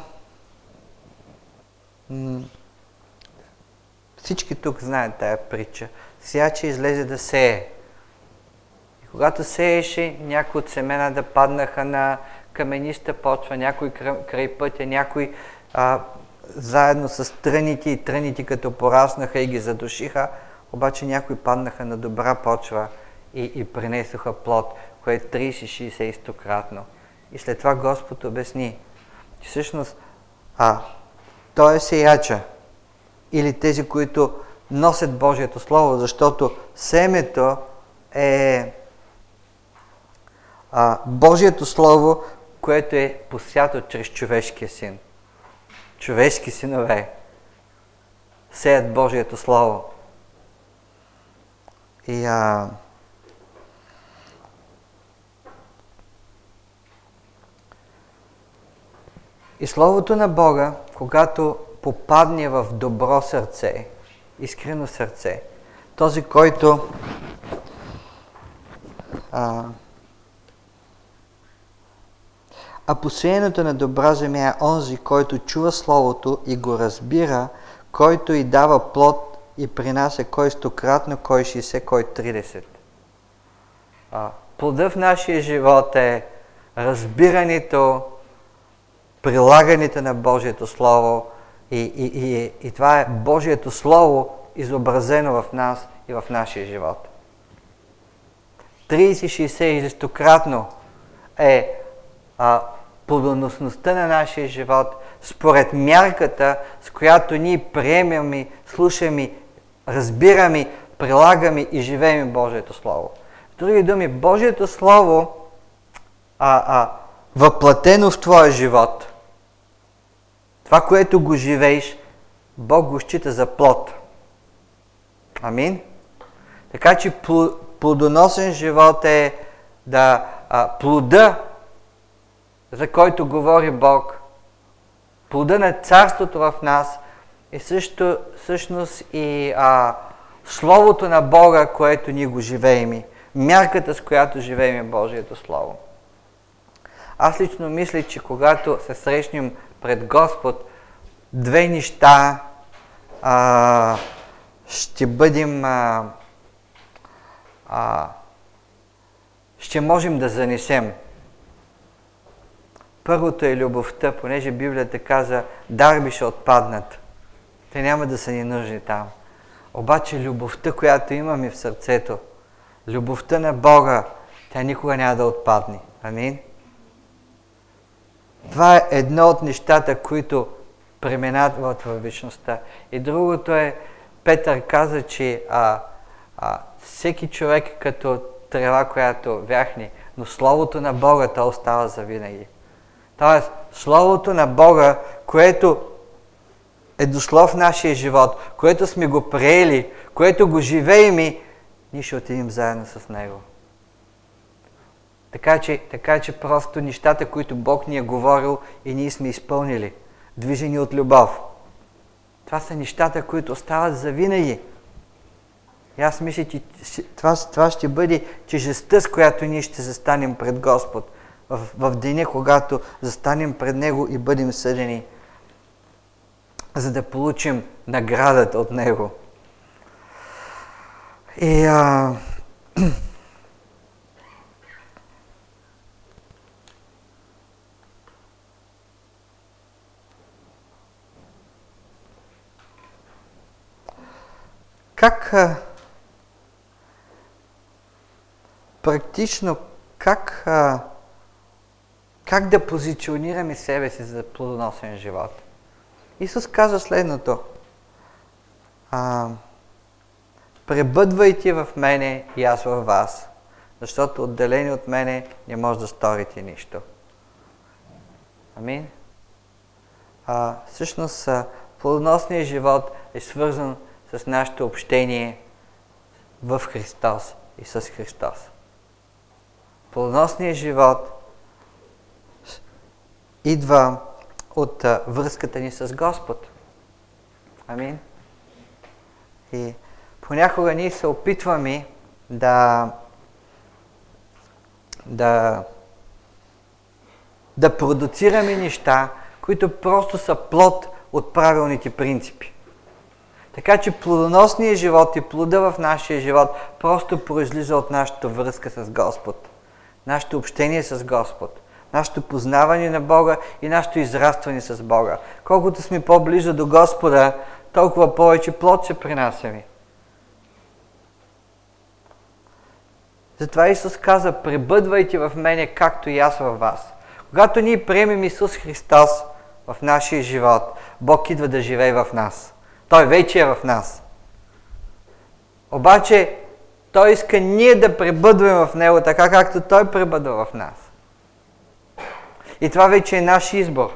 всички тук знаят тая притча. Сеяче излезе да сее. И когато сееше, някои от семената паднаха на камениста почва, някои край пътя, някои а, заедно с тръните и тръните като пораснаха и ги задушиха, обаче някои паднаха на добра почва и, и принесоха плод, което е трийсет, шейсет и сто кратно. И след това Господ обясни, че всъщност а, той е сеяча, или тези, които носят Божието Слово, защото семето е а, Божието Слово, което е посято чрез човешкия син. Човешки синове сеят Божието Слово. И а, И Словото на Бога, когато попадне в добро сърце, искрено сърце, този, който а, а посеяното на добра земя е онзи, който чува Словото и го разбира, който и дава плод и принася кой стократно, кой шейсет, кой тридесет. А, плодът в нашия живот е разбирането, прилагането на Божието Слово и, и, и, и това е Божието Слово изобразено в нас и в нашия живот. трийсет, шейсет или стократно е а, плодоносността на нашия живот според мярката, с която ние приемаме, слушаме, разбираме, прилагаме и живеем Божието Слово. С други думи, Божието Слово а, а, въплатено в твоя живот, това, което го живееш, Бог го счита за плод. Амин? Така че плодоносен живот е да а, плода, за който говори Бог, плода на Царството в нас е също, всъщност и а, Словото на Бога, което ние го живеем, мярката, с която живеем Божието Слово. Аз лично мисля, че когато се срещнем пред Господ, две неща а, ще бъдем а, а, ще можем да занесем. Първото е любовта, понеже Библията каза, дарби ще отпаднат. Те няма да са ни нужни там. Обаче любовта, която имаме в сърцето, любовта на Бога, тя никога няма да отпадне. Амин? Това е едно от нещата, които преминават във вечността. И другото е, Петър каза, че а, а, всеки човек е като трева, която вяхне, но Словото на Бога, то остава завинаги. Тоест, Словото на Бога, което е дошло в нашия живот, което сме го приели, което го живеем, ние ще отидем заедно с Него. Така че, така че просто нещата, които Бог ни е говорил и ние сме изпълнили, движени от любов. Това са нещата, които остават завинаги. И аз мисля, че това, това ще бъде тежестта, с която ние ще застанем пред Господ в, в деня, когато застанем пред Него и бъдем съдени, за да получим наградата от Него. И а... как а... практично, как, а... как да позиционираме себе си за плодоносен живот? Исус каза следното. А... Пребъдвайте в мене и аз във вас, защото отделени от мене не може да сторите нищо. Амин? А, всъщност, плодоносният живот е свързан с нашето общение в Христос и с Христос. Плодоносният живот идва от а, връзката ни с Господ. Амин? И понякога ние се опитваме да, да, да продуцираме неща, които просто са плод от правилните принципи. Така че плодоносният живот и плода в нашия живот просто произлиза от нашата връзка с Господ, нашето общение с Господ, нашето познаване на Бога и нашето израстване с Бога. Колкото сме по-близо до Господа, толкова повече плод се принасяме. Затова Исус каза: пребъдвайте в мене, както и аз във вас. Когато ние приемем Исус Христос в нашия живот, Бог идва да живее в нас. Той вече е в нас. Обаче Той иска ние да пребъдваме в Него, така както Той пребъдва в нас. И това вече е наш избор.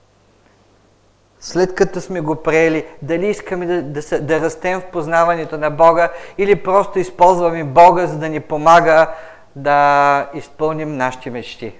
След като сме го приели, дали искаме да, да, да растем в познаването на Бога или просто използваме Бога, за да ни помага да изпълним нашите мечти.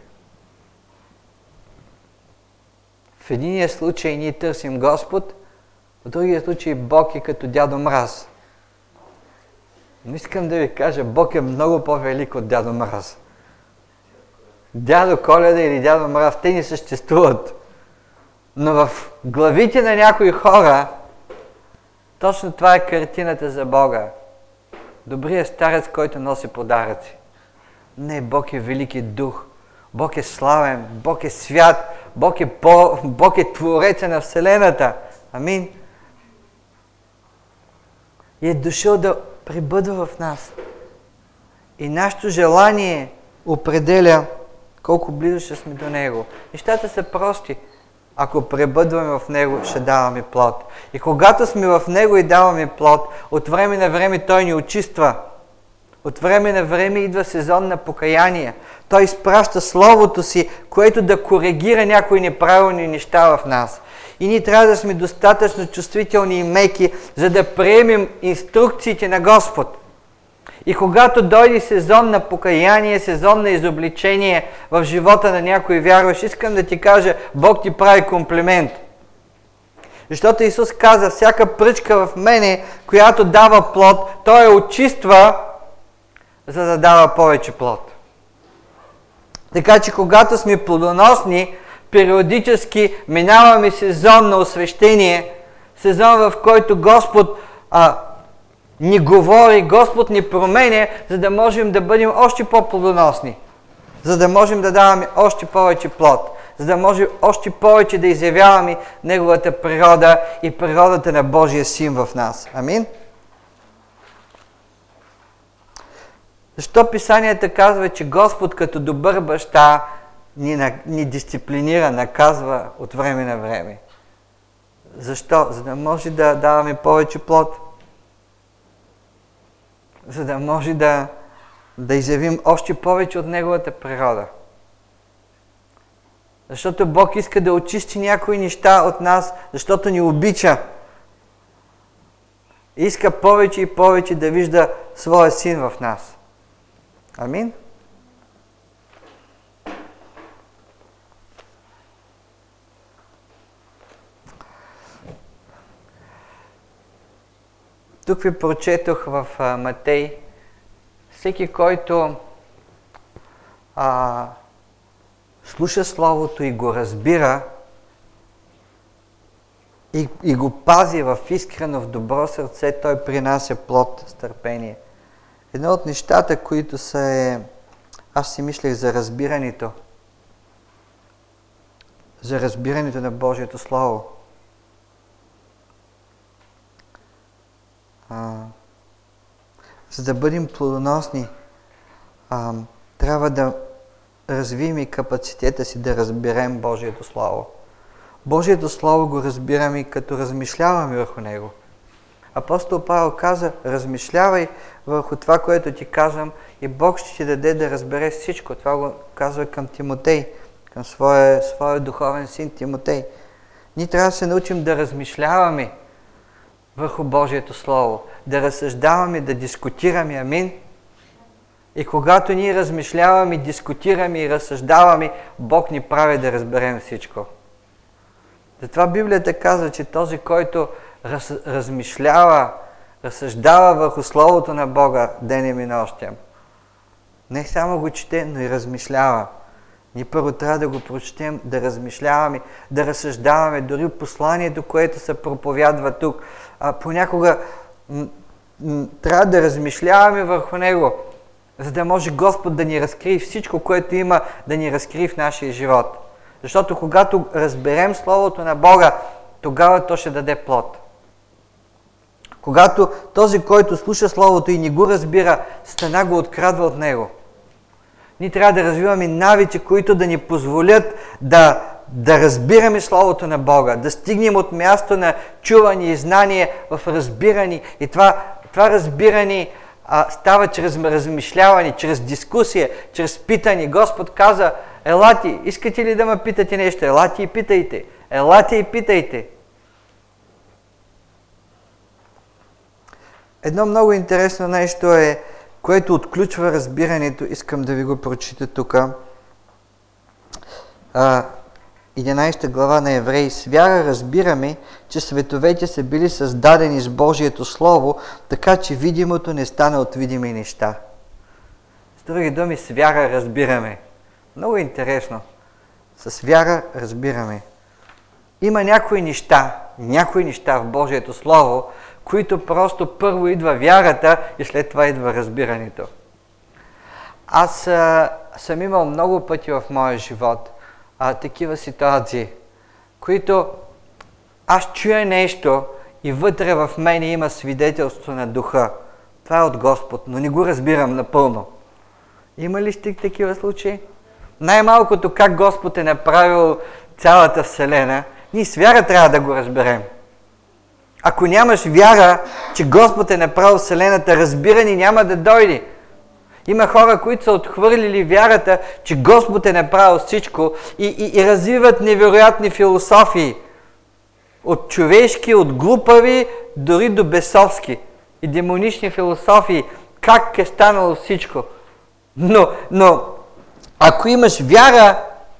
В единия случай ние търсим Господ, в другия случай Бог е като Дядо Мраз. Но искам да ви кажа, Бог е много по-велик от Дядо Мраз. Дядо Коледа или Дядо Мраз, те не съществуват. Но в главите на някои хора, точно това е картината за Бога. Добрият старец, който носи подаръци. Не, Бог е велики дух. Бог е славен, Бог е свят, Бог е, по, Бог е твореца на Вселената. Амин. И е дошъл да пребъдва в нас. И нашето желание определя колко близо ще сме до Него. Нещата са прости. Ако пребъдваме в Него, ще даваме плод. И когато сме в Него и даваме плод, от време на време Той ни очиства. От време на време идва сезон на покаяние. Той изпраща Словото си, което да коригира някои неправилни неща в нас. И ние трябва да сме достатъчно чувствителни и меки, за да приемем инструкциите на Господ. И когато дойде сезон на покаяние, сезон на изобличение в живота на някой вярващ, искам да ти кажа, Бог ти прави комплимент. Защото Исус каза: всяка пръчка в мене, която дава плод, Той я очиства, за да дава повече плод. Така че когато сме плодоносни, периодически минаваме сезон на освещение, сезон, в който Господ а, ни говори, Господ ни променя, за да можем да бъдем още по-плодоносни, за да можем да даваме още повече плод, за да можем още повече да изявяваме Неговата природа и природата на Божия Син в нас. Амин? Защо Писанията казва, че Господ като добър баща ни, ни дисциплинира, наказва от време на време? Защо? За да може да даваме повече плод. За да може да, да изявим още повече от Неговата природа. Защото Бог иска да очисти някои неща от нас, защото ни обича. Иска повече и повече да вижда Своя Син в нас. Амин? Тук ви прочетох в а, Матей: всеки, който а, слуша Словото и го разбира и, и го пази в искрено, в добро сърце, той принася плод с търпение. Едно от нещата, които са е... Аз си мислех за разбирането. За разбирането на Божието Слово. А, за да бъдем плодоносни, а, трябва да развием и капацитета си да разберем Божието Слово. Божието Слово го разбираме като размишляваме върху него. Апостол Павел каза: размишлявай върху това, което ти казвам, и Бог ще ти даде да разбереш всичко. Това го казва към Тимотей, към своя, своя духовен син Тимотей. Ние трябва да се научим да размишляваме върху Божието Слово, да разсъждаваме, да дискутираме. Амин. И когато ние размишляваме, дискутираме и разсъждаваме, Бог ни прави да разберем всичко. Затова Библията казва, че този, който раз, размишлява, разсъждава върху Словото на Бога денем и нощем, не само го чете, но и размишлява. Ние първо трябва да го прочетем, да размишляваме, да разсъждаваме, дори посланието, което се проповядва тук. А, понякога м- м- трябва да размишляваме върху него, за да може Господ да ни разкрие всичко, което има да ни разкрие в нашия живот. Защото когато разберем Словото на Бога, тогава то ще даде плод. Когато този, който слуша Словото и не го разбира, Сатана го открадва от него. Ние трябва да развиваме навици, които да ни позволят да, да разбираме Словото на Бога, да стигнем от място на чуване и знание в разбиране. И това, това разбиране а, става чрез размишляване, чрез дискусия, чрез питане. Господ каза: елате, искате ли да ме питате нещо? Елате и питайте. Елате и питайте. Едно много интересно нещо е, което отключва разбирането. Искам да ви го прочита тук. единадесета глава на Евреи. С вяра разбираме, че световете са били създадени с Божието Слово, така че видимото не стане от видими неща. С други думи, с вяра разбираме. Много интересно. С вяра разбираме. Има някои неща, някои неща в Божието Слово, които просто първо идва вярата и след това идва разбирането. Аз а, съм имал много пъти в моя живот а, такива ситуации, които аз чуя нещо и вътре в мене има свидетелство на духа. Това е от Господ, но не го разбирам напълно. Има ли сте такива случаи? Най-малкото как Господ е направил цялата Вселена, ние с вяра трябва да го разберем. Ако нямаш вяра, че Господ е направил Вселената, разбиране няма да дойде. Има хора, които са отхвърлили вярата, че Господ е направил всичко и, и, и развиват невероятни философии. От човешки, от глупави, дори до бесовски и демонични философии. Как е станало всичко? Но, но ако имаш вяра,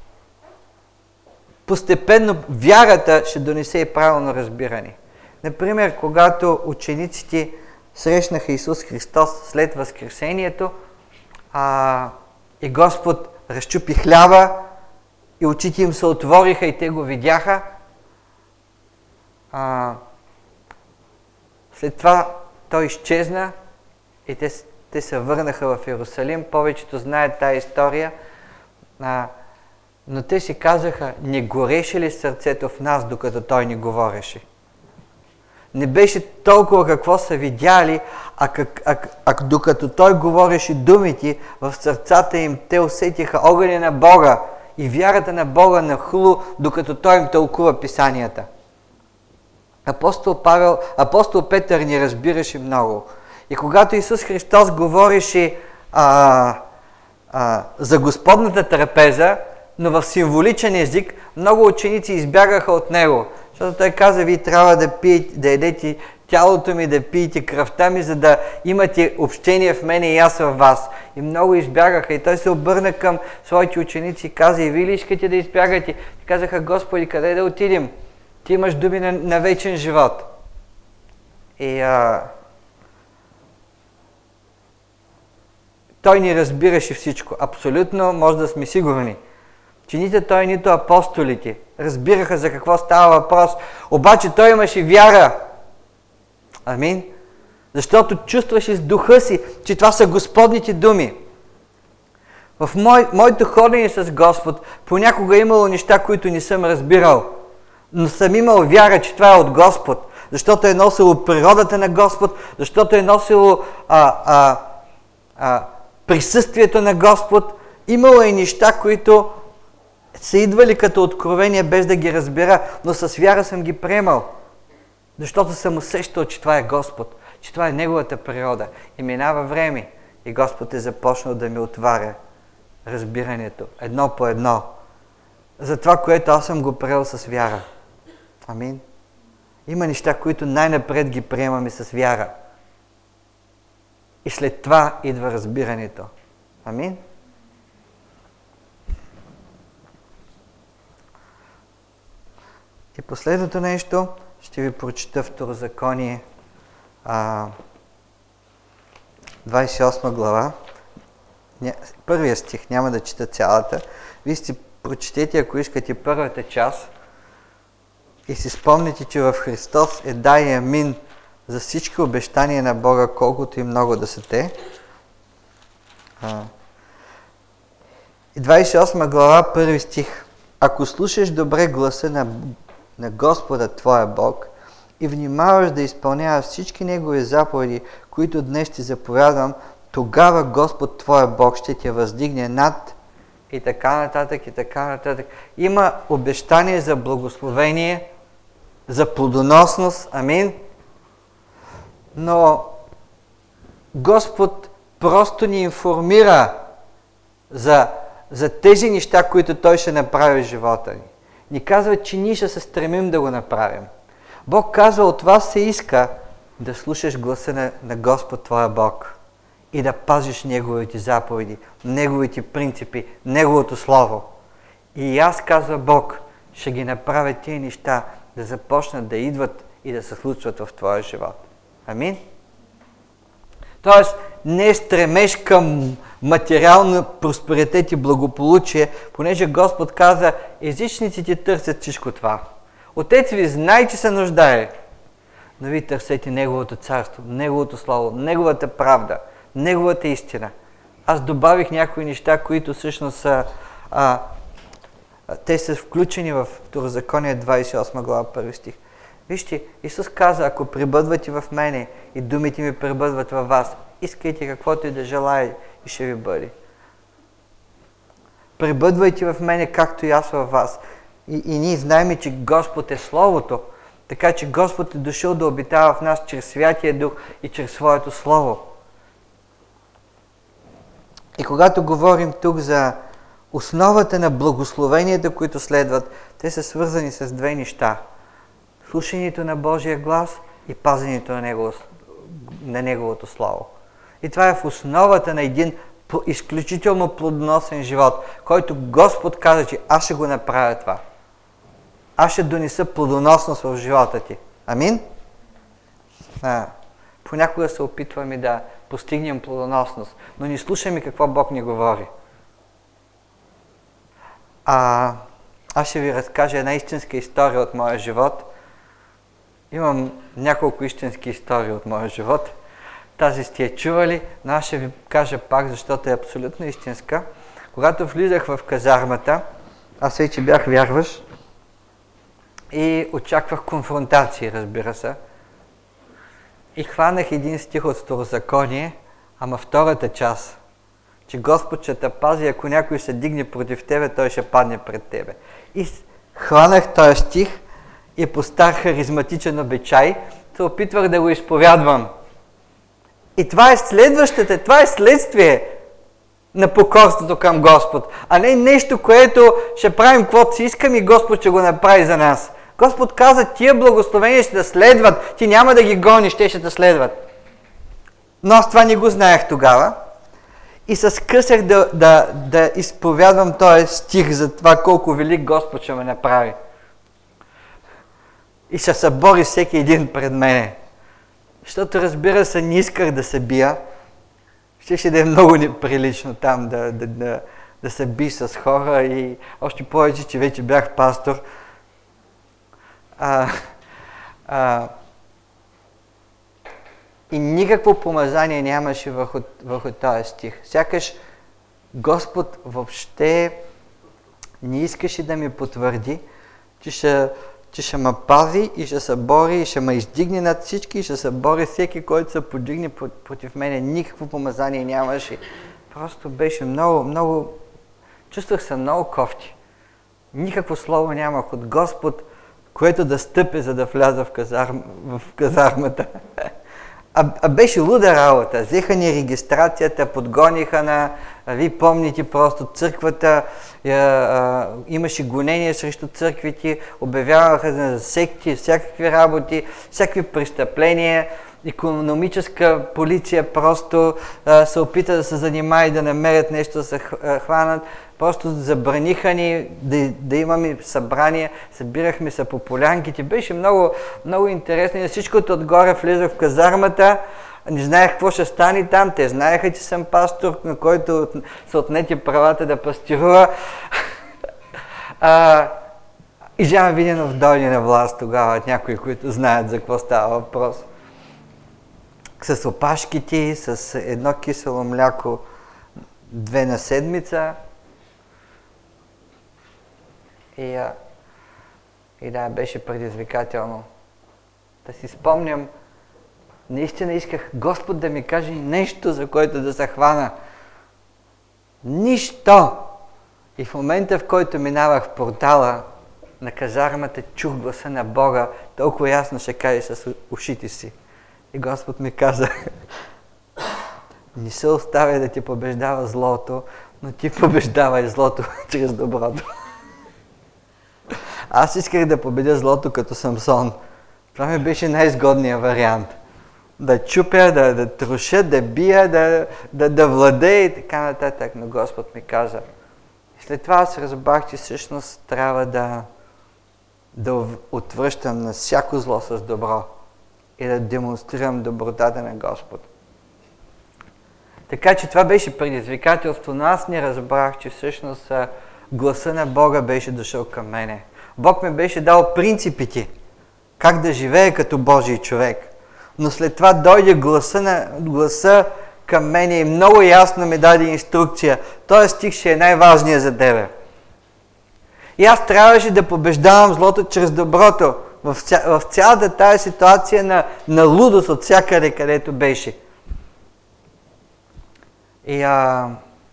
постепенно вярата ще донесе и правилно разбиране. Например, когато учениците срещнаха Исус Христос след Възкресението а, и Господ разчупи хляба и очите им се отвориха и те го видяха, а, след това Той изчезна и те, те се върнаха в Йерусалим. Повечето знаят тая история. А, но те си казаха: не гореше ли сърцето в нас, докато Той ни говореше? Не беше толкова какво са видяли, а, как, а, а докато Той говореше думите, в сърцата им те усетиха огъня на Бога и вярата на Бога нахлу, докато Той им тълкува писанията. Апостол, Павел, апостол Петър ни разбираше много. И когато Исус Христос говореше а, а, за Господната трапеза, но в символичен език, много ученици избягаха от Него. Защото Той каза: вие трябва да пиете, да едете тялото ми, да пиете кръвта ми, за да имате общение в мене и аз в вас. И много избягаха. И Той се обърна към своите ученици и каза: и вие ли искате да избягате? И казаха: Господи, къде да отидем? Ти имаш думи на, на вечен живот. И а, Той ни разбираше всичко. Абсолютно може да сме сигурни, че нито Той, нито апостолите разбираха за какво става въпрос. Обаче Той имаше вяра. Амин. Защото чувстваше с духа си, че това са Господните думи. В мой, моето ходене с Господ понякога е имало неща, които не съм разбирал. Но съм имал вяра, че това е от Господ. Защото е носило природата на Господ, защото е носило а, а, а, присъствието на Господ. Имало и неща, които са идвали като откровения, без да ги разбера, но с вяра съм ги приемал. Защото съм усещал, че това е Господ, че това е Неговата природа. И минава време и Господ е започнал да ми отваря разбирането, едно по едно, за това, което аз съм го приел с вяра. Амин. Има неща, които най-напред ги приемаме с вяра. И след това идва разбирането. Амин. И последното нещо, ще ви прочита Второзаконие, двадесет и осма глава. първия стих, няма да чета цялата. Вие си прочетете, ако искате, първата част и си спомните, че в Христос е да и амин за всички обещания на Бога, колкото и много да са те. двадесет и осма глава, първи стих. Ако слушаш добре гласа на, на Господа твоя Бог и внимаваш да изпълняваш всички Негови заповеди, които днес ти заповядам, тогава Господ твоя Бог ще те въздигне над и така нататък, и така нататък. Има обещание за благословение, за плодоносност, амин. Но Господ просто ни информира за, за тези неща, които Той ще направи в живота ни. Ни казва, че ние ще се стремим да го направим. Бог казва, от вас се иска да слушаш гласа на, на Господ твоя Бог и да пазиш Неговите заповеди, Неговите принципи, Неговото Слово. И аз, казва Бог, ще ги направя тия неща да започнат да идват и да се случват в твоя живот. Амин? Тоест, не стремеш към материална просперитет и благополучие, понеже Господ каза, езичниците търсят всичко това. Отец ви знае, че се нуждае, но ви търсете Неговото царство, Неговото слово, Неговата правда, Неговата истина. Аз добавих някои неща, които всъщност са, а, те са включени в Второзаконие двадесет и осма глава, първи стих. Вижте, Исус каза, ако пребъдвате в мене и думите ми пребъдват във вас, искайте каквото и да желаете и ще ви бъде. Пребъдвайте в мене, както и аз във вас. И, и ние знаем, че Господ е Словото, така че Господ е дошъл да обитава в нас чрез Святия Дух и чрез Своето Слово. И когато говорим тук за основата на благословенията, които следват, те са свързани с две неща. Слушането на Божия глас и пазенето на, Негово, на Неговото Слово. И това е в основата на един изключително плодоносен живот, който Господ каза, че аз ще го направя това. Аз ще донеса плодоносност в живота ти. Амин? А, понякога се опитваме да постигнем плодоносност, но не слушаме какво Бог ни говори. А, аз ще ви разкажа една истинска история от моя живот. Имам няколко истински истории от моя живот. Тази сте я чували, но аз ще ви кажа пак, защото е абсолютно истинска. Когато влизах в казармата, аз вече бях вярващ и очаквах конфронтации, разбира се. И хванах един стих от Второзаконие, ама втората част, че Господ ще те пази, ако някой се дигне против тебе, той ще падне пред тебе. И хванах този стих и по стар харизматичен обичай се опитвах да го изповядвам. И това е следващата, това е следствие на покорството към Господ, а не нещо, което ще правим каквото си искам и Господ ще го направи за нас. Господ каза, тия благословения ще да следват, ти няма да ги гониш, те ще да следват. Но аз това не го знаех тогава и се скъсах да, да, да изповядвам този стих за това колко велик Господ ще ме направи. И ще се бори всеки един пред мене. Защото, разбира се, не исках да се бия. Ще ще да е много неприлично там да, да, да, да се би с хора и още повече, че вече бях пастор. А, а, и никакво помазание нямаше върху, върху този стих. Сякаш Господ въобще не искаше да ми потвърди, че ще, че ще ме пази и ще се бори и ще ме издигне над всички и ще се бори всеки, който се подигне против мене. Никакво помазание нямаше. Просто беше много, много... Чувствах се много кофти. Никакво слово нямах от Господ, което да стъпи, за да вляза в, казарм... в казармата. А, а беше луда работа. Взеха ни регистрацията, подгониха на... Вие помните просто църквата, а, а, имаше гонение срещу църквите, обявяваха за секти, всякакви работи, всякакви престъпления. икономическа полиция просто а, се опита да се занимава и да намерят нещо да се хванат. Просто забраниха ни да, да имаме събрания, събирахме се по полянките. Беше много, много интересно и всичкото отгоре влизах в казармата. Не знаех какво ще стане там. Те знаеха, че съм пастор, на който са отнети правата да пастирува. а, и Жан Виденов дойде на власт тогава, някои, които знаят за какво става въпрос. С опашките, с едно кисело мляко, две на седмица. И, а, и да, беше предизвикателно. Да си спомням, наистина исках Господ да ми каже нещо, за което да се хвана. Нищо! И в момента, в който минавах в портала на казармата, чух гласа на Бога, толкова ясно ще каже с ушите си. И Господ ми каза, не се оставя да ти побеждава злото, но ти побеждавай злото чрез доброто. Аз исках да победя злото като Самсон. Това ми беше най-изгодният вариант. Да чупя, да, да труша, да бия, да, да, да владея и така нататък. Но Господ ми каза. И след това аз разбрах, че всъщност трябва да, да отвръщам на всяко зло с добро и да демонстрирам добротата на Господ. Така че това беше предизвикателство, но аз не разбрах, че всъщност гласа на Бога беше дошъл към мене. Бог ми беше дал принципите, как да живее като Божий човек. Но след това дойде гласа, на, гласа към мене и много ясно ми даде инструкция. Този стих ще е най-важният за тебе. И аз трябваше да побеждавам злото чрез доброто в, ця, в цялата тая ситуация на, на лудост от всякъде, където беше. И, а...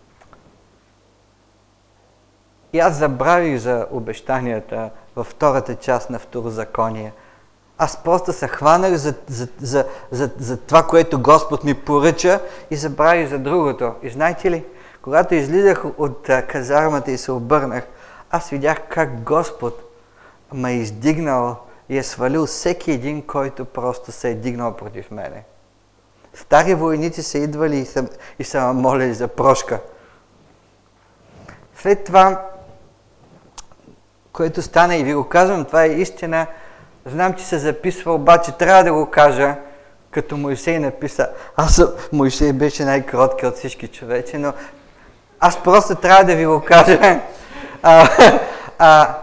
и аз забравих за обещанията във втората част на Второзаконие. Аз просто се хванах за, за, за, за, за това, което Господ ми поръча и забравих за другото. И знаете ли, когато излизах от а, казармата и се обърнах, аз видях как Господ ме е издигнал и е свалил всеки един, който просто се е дигнал против мене. Стари войници са идвали и са, и са ме молили за прошка. След това, което стана и ви го казвам, това е истина. Знам, че се записва, обаче трябва да го кажа, като Моисей написа. Аз, Моисей беше най-кротки от всички човеци, но аз просто трябва да ви го кажа. А, а,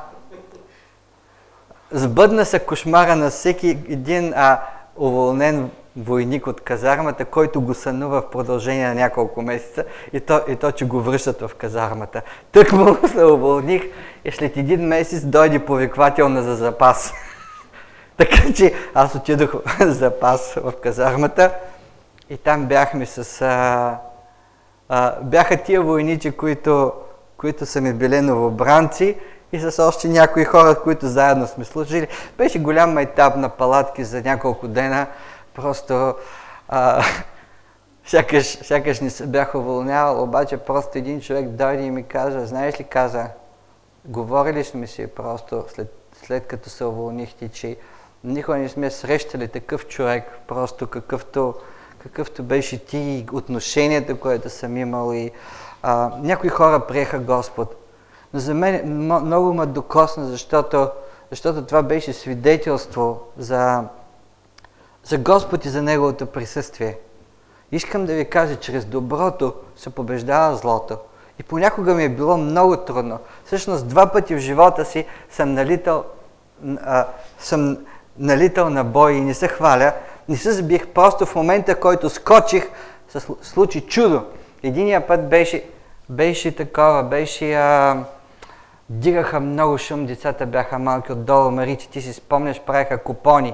сбъдна се кошмара на всеки един а, уволнен войник от казармата, който го сънува в продължение на няколко месеца и то, и то че го връщат в казармата. Тък му се уволних и след един месец дойде повиквател на за запас. Така че аз отидох в запас в казармата и там бяхме с... А, а, бяха тия войници, които, които са ми били новобранци и с още някои хора, които заедно сме служили. Беше голям майтап на палатки за няколко дена. Просто а, сякаш, сякаш не се бях уволнявал, обаче просто един човек дойде и ми каза, знаеш ли, каза, говорили сме си просто след, след като се уволнихте, че никога не сме срещали такъв човек, просто какъвто, какъвто беше ти и отношенията, което съм имал и а, някои хора приеха Господ. Но за мен много ме докосна, защото, защото това беше свидетелство за, за Господ и за Неговото присъствие. Искам да ви кажа, чрез доброто се побеждава злото. И понякога ми е било много трудно. Всъщност два пъти в живота си съм налитал, а, съм налитал на бой и не се хваля. Не се забих, просто в момента, в който скочих, се случи чудо. Единия път беше, беше такова, беше... А, дигаха много шум, децата бяха малки отдолу, Марите, ти си спомняш, правиха купони.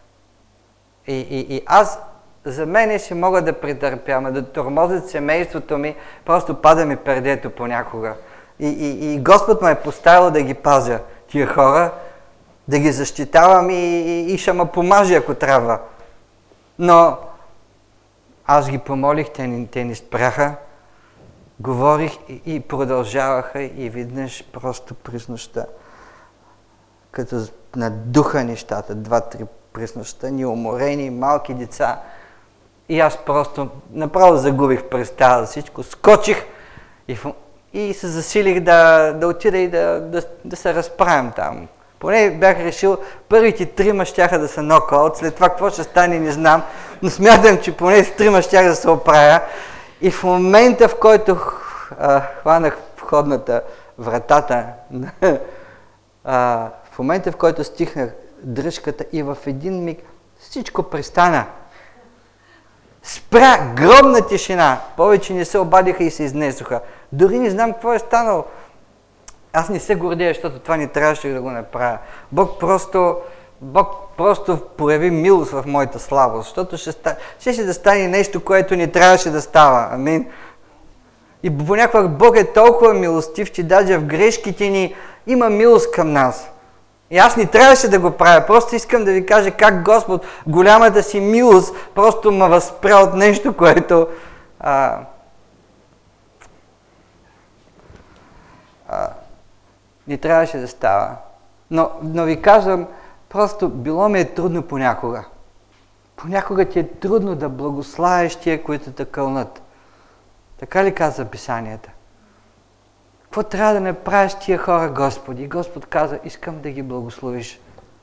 И, и, и аз, за мене си мога да претърпя, ама да тормозят семейството ми, просто пада ми пердето понякога. И, и, и Господ ме е поставил да ги пазя, тия хора, да ги защитавам и, и, и ще ме помажи, ако трябва. Но аз ги помолих, те ни, те ни спряха, говорих и, и продължаваха и веднъж просто през нощта, като надуха нещата, два-три през нощта ни уморени, малки деца. И аз просто направо загубих представа за всичко. Скочих и, и се засилих да, да отида и да, да, да се разправям там. Поне бях решил, първите трима щяха да са нокаут, след това какво ще стане не знам, но смятам, че поне с трима щях да се оправя. И в момента, в който а, хванах входната вратата, а, в момента, в който стихнах дръжката и в един миг всичко престана. Спря гробна тишина. Повече не се обадиха и се изнесоха. Дори не знам какво е станало. Аз не се гордея, защото това не трябваше да го направя. Бог просто, Бог просто прояви милост в моята слабост, защото ще, ста, ще, ще да стане нещо, което не трябваше да става. Амин. И понякога Бог е толкова милостив, че даже в грешките ни има милост към нас. И аз не трябваше да го правя, просто искам да ви кажа как Господ, голямата си милост, просто ме възпря от нещо, което а, а, не трябваше да става. Но, но ви казвам, просто било ми е трудно понякога. Понякога ти е трудно да благославиш тия, които те кълнат. Така ли казва Писанията? Какво трябва да направиш тия хора, Господи? И Господ каза, искам да ги благословиш.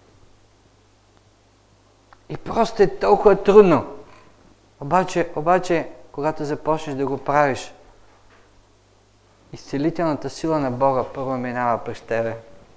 И просто е толкова трудно. Обаче, обаче, когато започнеш да го правиш, изцелителната сила на Бога първо минава през тебе.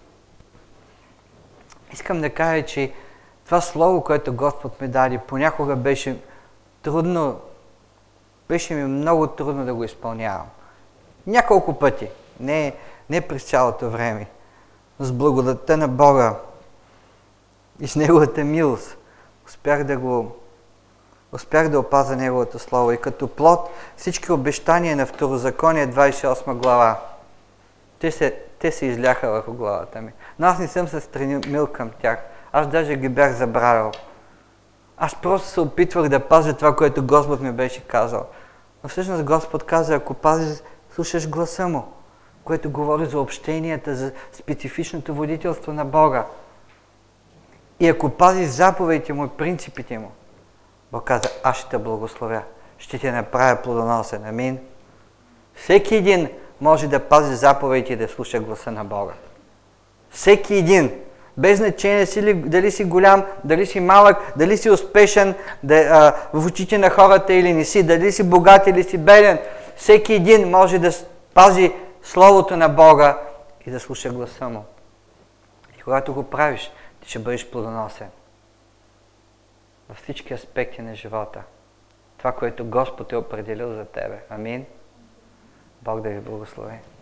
Искам да кажа, че това слово, което Господ ми даде, понякога беше трудно, беше ми много трудно да го изпълнявам. Няколко пъти, не, не през цялото време. С благодатта на Бога и с Неговата милост успях да го успях да опазя Неговото Слово. И като плод всички обещания на Второзаконие двадесет и осма глава, те се, те се изляха върху главата ми. Но аз не съм се стремил към тях. Аз даже ги бях забравил. Аз просто се опитвах да пазя това, което Господ ми беше казал. Но всъщност Господ каза, ако пазиш, слушаш гласа Му, което говори за общенията, за специфичното водителство на Бога. И ако пазиш заповедите Му и принципите Му, Бог каза, аз ще те благословя, ще те направя плодоносен. Амин. Всеки един може да пази заповедите и да слуша гласа на Бога. Всеки един. Без значение си ли, дали си голям, дали си малък, дали си успешен да, а, в очите на хората или не си, дали си богат или си беден. Всеки един може да пази Словото на Бога и да слуша гласа Му. И когато го правиш, ти ще бъдеш плодоносен. Във всички аспекти на живота. Това, което Господ е определил за тебе. Амин. Бог да ви благослови.